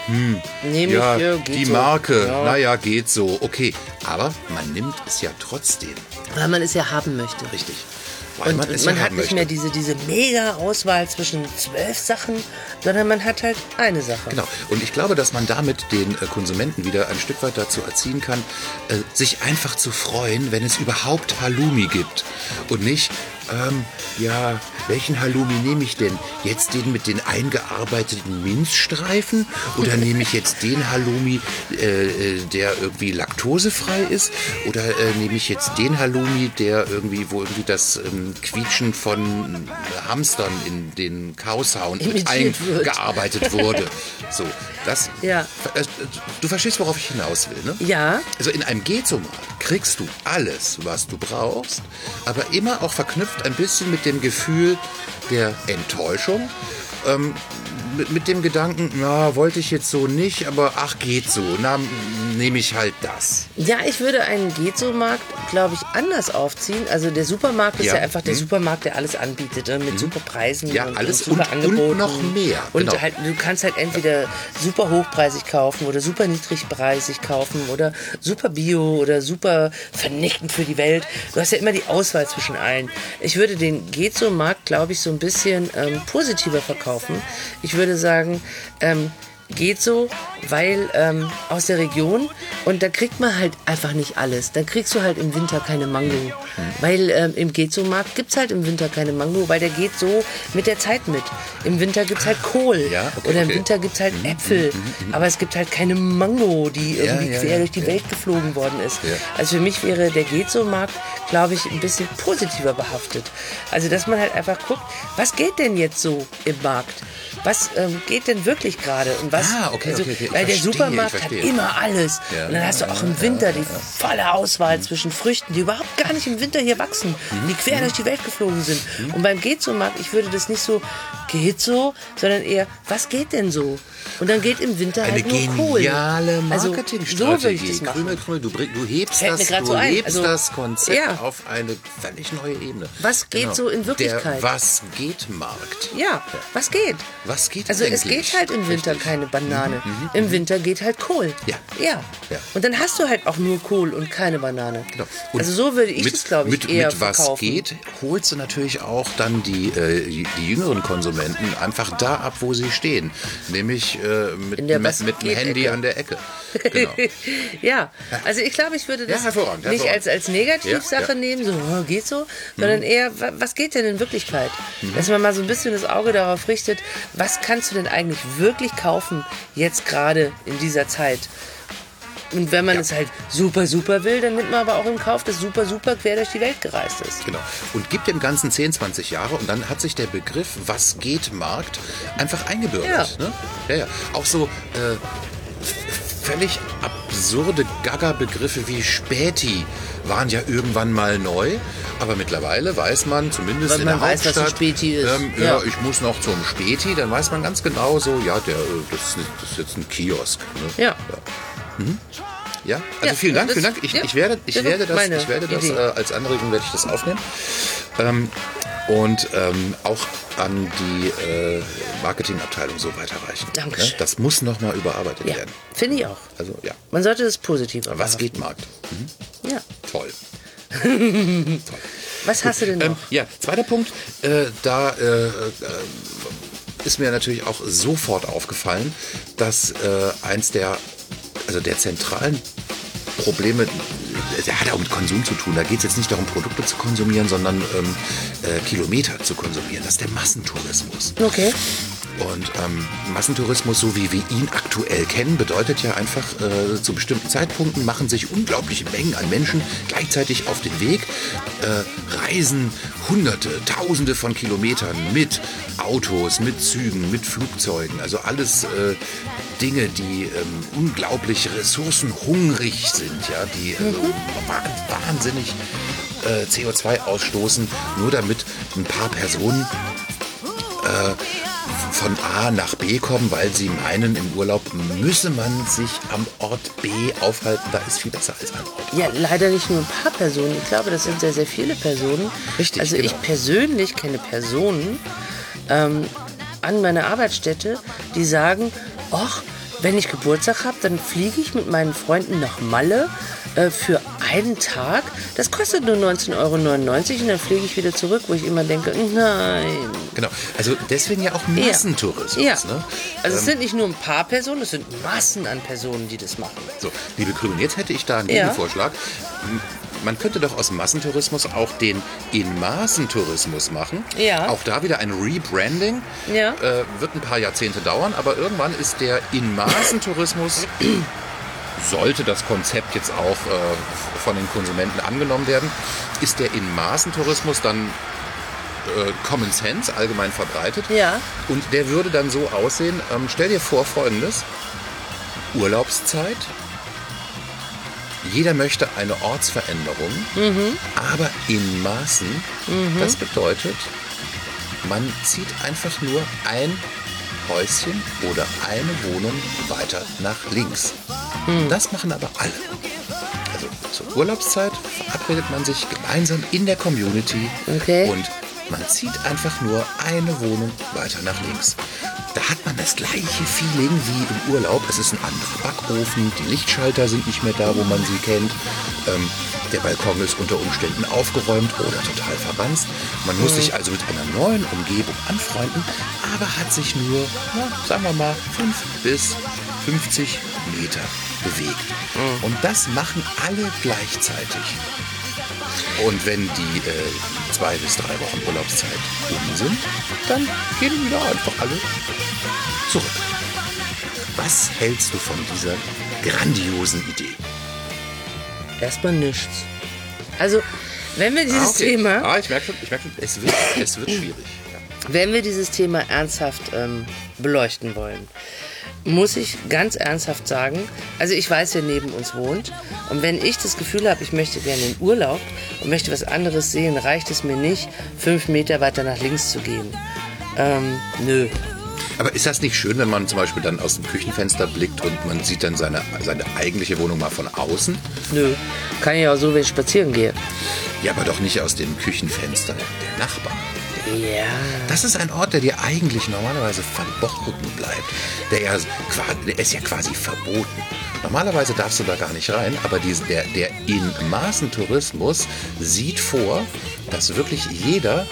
S3: Nehme
S2: Ja,
S3: ich, ja, geht
S2: die
S3: so.
S2: Marke,
S3: Ja.
S2: naja, geht so, okay. Aber man nimmt es ja trotzdem.
S3: Weil man es ja haben möchte.
S2: Richtig. Weil
S3: Und
S2: man
S3: man,
S2: es ja
S3: hat
S2: haben
S3: nicht
S2: möchte.
S3: mehr diese, diese mega Auswahl zwischen zwölf Sachen, sondern man hat halt eine Sache.
S2: Genau. Und ich glaube, dass man damit den äh, Konsumenten wieder ein Stück weit dazu erziehen kann, äh, sich einfach zu freuen, wenn es überhaupt Halloumi gibt. Und nicht, ähm, ja, welchen Halloumi nehme ich denn? Jetzt den mit den eingearbeiteten Minzstreifen? Oder nehme ich jetzt den Halloumi, äh, äh, der irgendwie laktosefrei ist? Oder äh, nehme ich jetzt den Halloumi, der irgendwie, wo irgendwie das ähm, Quietschen von Hamstern in den Kausound mit
S3: Imitiert wird.
S2: eingearbeitet wurde? So, das.
S3: Ja.
S2: Äh, Du verstehst, worauf ich hinaus will, ne?
S3: Ja,
S2: Also in einem Gezomarkt kriegst du alles, was du brauchst, aber immer auch verknüpft ein bisschen mit dem Gefühl der Enttäuschung. Ähm, mit, mit dem Gedanken, na, wollte ich jetzt so nicht, aber ach, geht so, na, nehme ich halt das.
S3: ja, ich würde einen Gezo-Markt, glaube ich, anders aufziehen. Also der Supermarkt ist
S2: Ja.
S3: ja, einfach der
S2: Mhm.
S3: Supermarkt, der alles anbietet, ne? Mit super Preisen
S2: Ja,
S3: und,
S2: alles
S3: und super
S2: und- und
S3: Angeboten.
S2: noch mehr,
S3: Und
S2: genau.
S3: halt, du kannst halt entweder super hochpreisig kaufen oder super niedrigpreisig kaufen oder super bio oder super vernichtend für die Welt. Du hast ja immer die Auswahl zwischen allen. Ich würde den Gezo-Markt, glaube ich, so ein bisschen ähm, positiver verkaufen. Ich würde sagen, ähm, geht so, weil ähm, aus der Region und da kriegt man halt einfach nicht alles. Da kriegst du halt im Winter keine Mango. Weil ähm, im Geht-So-Markt gibt es halt im Winter keine Mango, weil der geht so mit der Zeit mit. Im Winter gibt es halt Kohl
S2: Ja, okay,
S3: oder im
S2: okay.
S3: Winter gibt es halt Äpfel. Aber es gibt halt keine Mango, die irgendwie
S2: ja,
S3: quer
S2: ja,
S3: durch die
S2: ja.
S3: Welt geflogen worden ist.
S2: Ja.
S3: Also für mich wäre der Geht-So-Markt, glaube ich, ein bisschen positiver behaftet. Also dass man halt einfach guckt, was geht denn jetzt so im Markt? Was ähm, geht denn wirklich gerade? Und was,
S2: Ah, okay,
S3: also,
S2: okay, okay. Ich
S3: weil der
S2: verstehe,
S3: Supermarkt
S2: ich
S3: hat
S2: verstehe.
S3: immer alles.
S2: Ja,
S3: und dann hast du auch im Winter die volle Auswahl zwischen Früchten, die überhaupt gar nicht im Winter hier wachsen,
S2: Mhm.
S3: die quer durch die Welt geflogen sind. Und beim Geht so Markt, ich würde das nicht so geht so, sondern eher, was geht denn so? Und dann geht im Winter
S2: Eine
S3: halt nur Kohl.
S2: geniale
S3: Also,
S2: Marketingstrategie.
S3: so würde ich das machen.
S2: Krümel, Krümel, du, bring, du hebst,
S3: Fällt mir
S2: das,
S3: grad
S2: du
S3: so ein.
S2: hebst
S3: Also,
S2: das Konzept
S3: ja.
S2: auf eine völlig neue Ebene.
S3: Was geht so in Wirklichkeit?
S2: Der Was geht Markt.
S3: Ja, was geht?
S2: Was geht
S3: Also es
S2: eigentlich?
S3: geht halt im Winter
S2: Richtig.
S3: keine Banane. Im Winter geht halt Kohl.
S2: Ja.
S3: ja.
S2: Ja.
S3: Und dann hast du halt auch nur Kohl und keine Banane.
S2: Genau. Und
S3: Also so würde ich
S2: mit,
S3: das, glaube ich,
S2: mit,
S3: eher
S2: mit was
S3: verkaufen.
S2: geht, holst du natürlich auch dann die, äh, die die jüngeren Konsumenten einfach da ab, wo sie stehen. Nämlich äh, mit,
S3: In der
S2: mit,
S3: Was
S2: mit dem
S3: geht
S2: Handy
S3: Ecke.
S2: an der Ecke. Genau.
S3: Ja, also ich glaube, ich würde das
S2: Ja, hervorragend,
S3: nicht
S2: hervorragend.
S3: als, als Negativsache
S2: Ja, ja.
S3: nehmen, so oh, geht so, sondern eher, wa- was geht denn in Wirklichkeit? Dass man mal so ein bisschen das Auge darauf richtet, was kannst du denn eigentlich wirklich kaufen, jetzt gerade in dieser Zeit? Und wenn man es halt super, super will, dann nimmt man aber auch in Kauf, dass super, super quer durch die Welt gereist ist.
S2: Genau. Und gibt dem Ganzen zehn, zwanzig Jahre und dann hat sich der Begriff Was geht Markt einfach eingebürgert.
S3: Ja.
S2: Ne? Ja, ja. Auch so äh, f- völlig absurde Gaga-Begriffe wie Späti waren ja irgendwann mal neu, aber mittlerweile weiß man zumindest
S3: Weil
S2: in
S3: man
S2: der
S3: weiß, was ein
S2: Hauptstadt,
S3: Späti ist.
S2: Ähm,
S3: Ja.
S2: ja, ich muss noch zum Späti, dann weiß man ganz genau so, ja, der, äh, das, ist, nicht- das ist jetzt ein Kiosk. Ne?
S3: Ja.
S2: Ja, also
S3: Ja,
S2: vielen Dank,
S3: das-
S2: vielen Dank. Ich,
S3: ja,
S2: ich werde, ich
S3: das
S2: werde
S3: ist
S2: das,
S3: meine
S2: ich werde das
S3: Idee.
S2: äh, als Anregung werde ich das aufnehmen. Ähm, und ähm, auch an die äh, Marketingabteilung so weiterreichen.
S3: Dankeschön.
S2: Ne? Das muss nochmal überarbeitet
S3: Ja,
S2: werden.
S3: finde ich auch.
S2: Also ja,
S3: Man sollte das positiv
S2: was
S3: behaften.
S2: geht Markt?
S3: Ja.
S2: Toll.
S3: Was hast du denn noch?
S2: Ähm, ja, zweiter Punkt, äh, da äh, äh, ist mir natürlich auch sofort aufgefallen, dass äh, eins der, also der zentralen Probleme, der hat auch mit Konsum zu tun. Da geht es jetzt nicht darum, Produkte zu konsumieren, sondern ähm, äh, Kilometer zu konsumieren. Das ist der Massentourismus.
S3: Okay.
S2: Und ähm, Massentourismus, so wie wir ihn aktuell kennen, bedeutet ja einfach, äh, zu bestimmten Zeitpunkten machen sich unglaubliche Mengen an Menschen gleichzeitig auf den Weg, äh, reisen Hunderte, Tausende von Kilometern mit Autos, mit Zügen, mit Flugzeugen. Also alles äh, Dinge, die ähm, unglaublich ressourcenhungrig sind, ja, die also wa- wahnsinnig äh, C O zwei ausstoßen, nur damit ein paar Personen von A nach B kommen, weil sie meinen, im Urlaub müsse man sich am Ort B aufhalten. Da ist viel besser als an Ort A.
S3: Ja, leider nicht nur ein paar Personen. Ich glaube, das sind sehr, sehr viele Personen.
S2: Richtig,
S3: Also
S2: genau.
S3: ich persönlich kenne Personen ähm, an meiner Arbeitsstätte, die sagen, ach, wenn ich Geburtstag habe, dann fliege ich mit meinen Freunden nach Malle äh, für einen Tag. Das kostet nur neunzehn Euro neunundneunzig und dann fliege ich wieder zurück, wo ich immer denke, nein.
S2: Genau, also deswegen ja auch Massentourismus.
S3: Ja.
S2: Ne?
S3: Also es
S2: Ähm,
S3: sind nicht nur ein paar Personen, es sind Massen an Personen, die das machen.
S2: So, liebe Grünen, jetzt hätte ich da einen
S3: Ja.
S2: Gegenvorschlag. Man könnte doch aus Massentourismus auch den In-Maßen-Tourismus machen.
S3: Ja.
S2: Auch da wieder ein Rebranding.
S3: Ja.
S2: Äh, wird ein paar Jahrzehnte dauern, aber irgendwann ist der In-Maßen-Tourismus, sollte das Konzept jetzt auch äh, von den Konsumenten angenommen werden, ist der In-Maßen-Tourismus dann äh, Common Sense, allgemein verbreitet.
S3: Ja.
S2: Und der würde dann so aussehen, ähm, stell dir vor Folgendes, Urlaubszeit, jeder möchte eine Ortsveränderung, aber in Maßen. Das bedeutet, man zieht einfach nur ein Häuschen oder eine Wohnung weiter nach links. Das machen aber alle. Also zur Urlaubszeit verabredet man sich gemeinsam in der Community
S3: Okay.
S2: und man zieht einfach nur eine Wohnung weiter nach links. Da hat man das gleiche Feeling wie im Urlaub. Es ist ein anderer Backofen, die Lichtschalter sind nicht mehr da, wo man sie kennt. Ähm, der Balkon ist unter Umständen aufgeräumt oder total verranzt. Man muss sich also mit einer neuen Umgebung anfreunden, aber hat sich nur, na, sagen wir mal, fünf bis fünfzig Meter bewegt. Und das machen alle gleichzeitig. Und wenn die äh, zwei bis drei Wochen Urlaubszeit um sind, dann gehen wieder einfach alle zurück. Was hältst du von dieser grandiosen Idee?
S3: Erstmal nichts. Also, wenn wir dieses
S2: Ah, okay.
S3: Thema,
S2: Ah, ich merke schon, ich merk schon es, wird, es wird schwierig. Ja.
S3: wenn wir dieses Thema ernsthaft ähm, beleuchten wollen, muss ich ganz ernsthaft sagen, also ich weiß, wer neben uns wohnt, und wenn ich das Gefühl habe, ich möchte gerne in Urlaub und möchte was anderes sehen, reicht es mir nicht, fünf Meter weiter nach links zu gehen. Ähm, nö.
S2: Aber ist das nicht schön, wenn man zum Beispiel dann aus dem Küchenfenster blickt und man sieht dann seine, seine eigentliche Wohnung mal von außen?
S3: Nö. Kann ich auch so, wenn ich spazieren gehe.
S2: Ja, aber doch nicht aus dem Küchenfenster der Nachbarn.
S3: Ja.
S2: Das ist ein Ort, der dir eigentlich normalerweise verboten bleibt. Der, ja, qua- der ist ja quasi verboten. Normalerweise darfst du da gar nicht rein, aber die, der, der In-Maßen-Tourismus sieht vor, dass wirklich jeder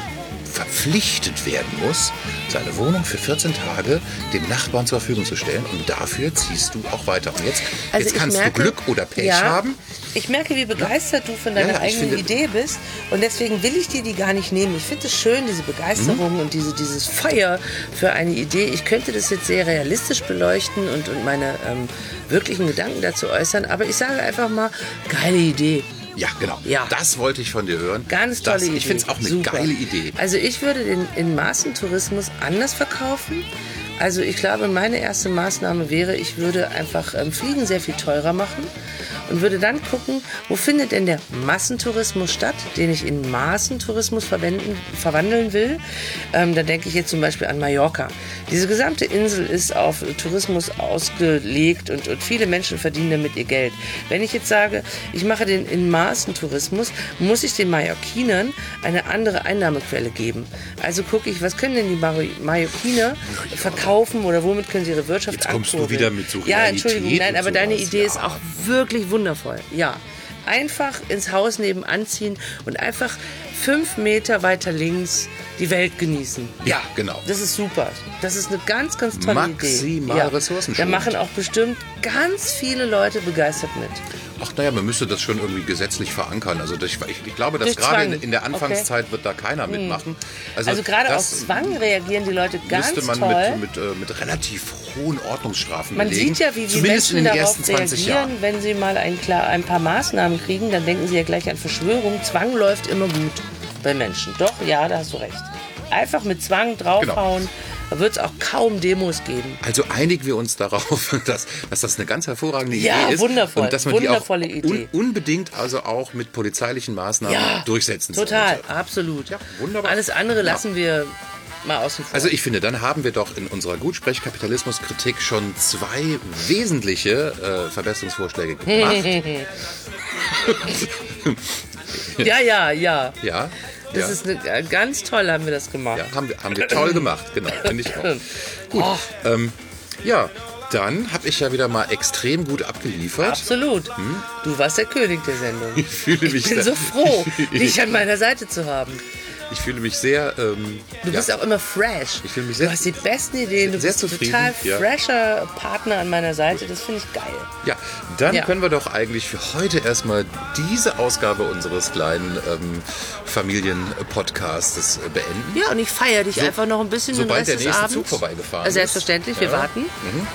S2: verpflichtet werden muss, seine Wohnung für vierzehn Tage dem Nachbarn zur Verfügung zu stellen, und dafür ziehst du auch weiter. Und jetzt,
S3: Also
S2: jetzt
S3: ich
S2: kannst
S3: merke,
S2: du Glück oder Pech
S3: ja,
S2: haben.
S3: Ich merke, wie begeistert du von deiner
S2: Ja, ja, ich
S3: eigenen
S2: finde-
S3: Idee bist, und deswegen will ich dir die gar nicht nehmen. Ich finde es schön, diese Begeisterung und diese, dieses Feuer für eine Idee. Ich könnte das jetzt sehr realistisch beleuchten und, und meine ähm, wirklichen Gedanken dazu äußern, aber ich sage einfach mal, geile Idee.
S2: Ja, genau.
S3: Ja.
S2: Das wollte ich von dir hören.
S3: Ganz tolle
S2: das,
S3: Idee.
S2: Ich finde es auch eine
S3: Super.
S2: geile Idee.
S3: Also ich würde den In-Maßen-Tourismus anders verkaufen. Also ich glaube, meine erste Maßnahme wäre, ich würde einfach ähm, Fliegen sehr viel teurer machen und würde dann gucken, wo findet denn der Massentourismus statt, den ich in Maßentourismus verwenden, verwandeln will. Ähm, da denke ich jetzt zum Beispiel an Mallorca. Diese gesamte Insel ist auf Tourismus ausgelegt und, und viele Menschen verdienen damit ihr Geld. Wenn ich jetzt sage, ich mache den in Maßentourismus, muss ich den Mallorquinern eine andere Einnahmequelle geben. Also gucke ich, was können denn die Mar- Mallorquiner verkaufen oder womit können sie ihre Wirtschaft
S2: Jetzt kommst du
S3: ankurbeln?
S2: wieder mit so
S3: Ja,
S2: Realität
S3: Entschuldigung, nein,
S2: und
S3: aber deine
S2: sowas,
S3: Idee ist
S2: ja.
S3: auch wirklich wundervoll. Ja, einfach ins Haus nebenan ziehen und einfach fünf Meter weiter links die Welt genießen.
S2: Ja, genau.
S3: Das ist super. Das ist eine ganz, ganz tolle
S2: Maximal
S3: Idee.
S2: ressourcenschonend.
S3: Da machen auch bestimmt ganz viele Leute begeistert mit.
S2: Ach naja, man müsste das schon irgendwie gesetzlich verankern. Also das, ich, ich glaube, dass
S3: Durch
S2: gerade
S3: Zwang.
S2: in, in der Anfangszeit wird da keiner mitmachen.
S3: Also gerade auf
S2: das
S3: Zwang reagieren die Leute ganz
S2: müsste man
S3: toll.
S2: mit, mit, äh, mit relativ hohen Ordnungsstrafen
S3: Man
S2: belegen.
S3: sieht ja, wie die
S2: Zumindest
S3: Menschen
S2: in den
S3: darauf
S2: ersten zwanzig
S3: reagieren,
S2: Jahren.
S3: wenn sie mal ein, klar, ein paar Maßnahmen kriegen, dann denken sie ja gleich an Verschwörung. Zwang läuft immer gut bei Menschen. Doch, ja, da hast du recht. Einfach mit Zwang draufhauen,
S2: Genau.
S3: da wird es auch kaum Demos geben.
S2: Also einigen wir uns darauf, dass, dass das eine ganz hervorragende Idee
S3: Ja,
S2: ist.
S3: wundervoll.
S2: Und dass man
S3: Wundervolle
S2: die auch
S3: Idee.
S2: Un, unbedingt also auch mit polizeilichen Maßnahmen
S3: Ja,
S2: durchsetzen
S3: total,
S2: sollte.
S3: absolut.
S2: Ja, wunderbar.
S3: Alles andere
S2: Ja.
S3: lassen wir mal außen vor.
S2: Also ich finde, dann haben wir doch in unserer Gutsprech-Kapitalismus-Kritik schon zwei wesentliche äh, Verbesserungsvorschläge gemacht.
S3: ja, ja, ja.
S2: Ja.
S3: Das
S2: ja.
S3: ist eine, ganz toll, haben wir das gemacht.
S2: Ja, haben wir, haben wir toll gemacht, genau, finde ich auch. Gut,
S3: Oh.
S2: ähm, ja, Dann habe ich ja wieder mal extrem gut abgeliefert.
S3: Absolut. Du warst der König der Sendung.
S2: Ich fühle mich
S3: Ich bin
S2: sehr,
S3: so froh,
S2: ich,
S3: dich an meiner Seite zu haben.
S2: ich fühle mich sehr. Ähm,
S3: Du
S2: ja,
S3: bist auch immer fresh.
S2: Ich fühle mich sehr-
S3: du hast die besten Ideen. Du
S2: sehr
S3: bist ein
S2: zufrieden,
S3: total
S2: ja.
S3: fresher Partner an meiner Seite. Das finde ich geil.
S2: Ja, dann
S3: Ja.
S2: können wir doch eigentlich für heute erstmal diese Ausgabe unseres kleinen ähm, Familienpodcasts äh, beenden.
S3: Ja, und ich feiere dich einfach noch ein bisschen den
S2: sobald
S3: Rest
S2: der
S3: des
S2: nächste
S3: Abends.
S2: Zug vorbeigefahren
S3: Äh,
S2: ist.
S3: Selbstverständlich, wir
S2: Ja.
S3: warten.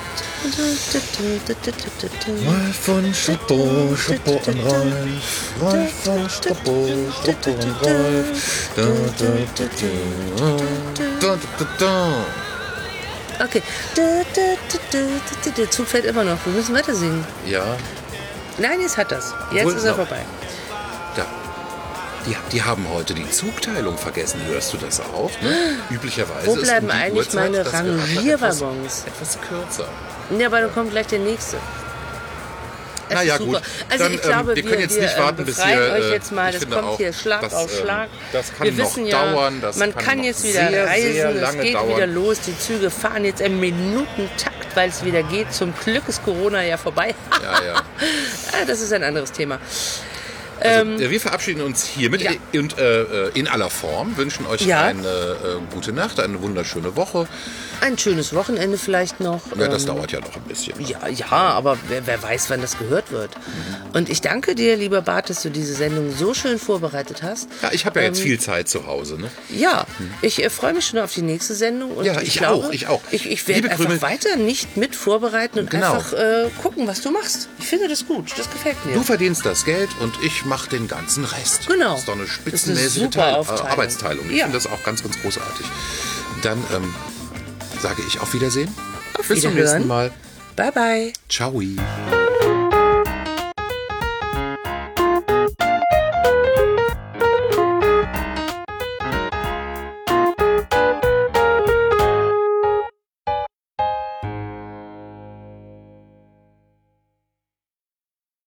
S2: Rolf und Struppo, Struppo und Rolf. Rolf und Struppo, Struppo und Rolf. Da, da, da, da. Da, da, da.
S3: Okay. Der Zug fährt immer noch. Wir müssen weiter singen.
S2: Ja,
S3: Nein, jetzt hat das. Jetzt
S2: Wohl
S3: ist er
S2: noch.
S3: vorbei.
S2: da. Die, die haben heute die Zugteilung vergessen. Hörst du das auch? Ne? Üblicherweise
S3: Wo
S2: ist
S3: bleiben
S2: um die
S3: eigentlich
S2: Uhrzeit
S3: meine
S2: das Geratter
S3: Rangierwaggons?
S2: Etwas, etwas kürzer.
S3: Ja, aber dann kommt gleich der nächste. Es
S2: Na ja,
S3: ist super.
S2: gut.
S3: Also
S2: Dann,
S3: ich glaube,
S2: ähm, wir können jetzt
S3: wir,
S2: nicht
S3: ähm,
S2: warten, bis
S3: befreien
S2: ihr,
S3: euch
S2: äh,
S3: jetzt mal.
S2: ich
S3: Das
S2: finde
S3: kommt
S2: auch,
S3: hier Schlag
S2: das,
S3: auf
S2: ähm,
S3: Schlag.
S2: das kann
S3: wir
S2: noch
S3: wissen ja,
S2: dauern, das
S3: man
S2: kann
S3: kann
S2: noch
S3: jetzt wieder
S2: sehr,
S3: reisen.
S2: sehr
S3: Es
S2: lange
S3: geht
S2: dauern.
S3: wieder los. Die Züge fahren jetzt im Minutentakt, weil es wieder geht. Zum Glück ist Corona ja vorbei.
S2: Ja, ja.
S3: Ja, das ist ein anderes Thema.
S2: Also, äh, wir verabschieden uns hiermit
S3: ja.
S2: und äh, in aller Form, wünschen euch
S3: Ja.
S2: eine äh, gute Nacht, eine wunderschöne Woche.
S3: Ein schönes Wochenende vielleicht noch.
S2: Ja, das
S3: Ähm,
S2: dauert ja noch ein bisschen.
S3: Ja, ja, aber wer, wer weiß, wann das gehört wird. Und ich danke dir, lieber Bart, dass du diese Sendung so schön vorbereitet hast.
S2: Ja, ich habe ja jetzt
S3: Ähm,
S2: viel Zeit zu Hause. Ne?
S3: Ja, ich äh, freue mich schon auf die nächste Sendung. Und
S2: Ja,
S3: ich,
S2: ich
S3: glaube,
S2: auch, ich auch.
S3: Ich, ich werde
S2: Liebe
S3: einfach
S2: Krümel-
S3: weiter nicht mit vorbereiten und
S2: Genau.
S3: einfach äh, gucken, was du machst. Ich finde das gut, das gefällt mir.
S2: Du verdienst das Geld und ich mache den ganzen Rest.
S3: Genau.
S2: Das ist doch eine
S3: Das ist eine
S2: spitzenmäßige
S3: super
S2: Teil- äh,
S3: Aufteilung.
S2: Arbeitsteilung. Ich
S3: Ja.
S2: finde das auch ganz, ganz großartig. Dann ähm, sage ich auf Wiedersehen.
S3: Auf
S2: Bis zum
S3: Wiederhören.
S2: nächsten Mal.
S3: Bye, bye.
S2: Ciao.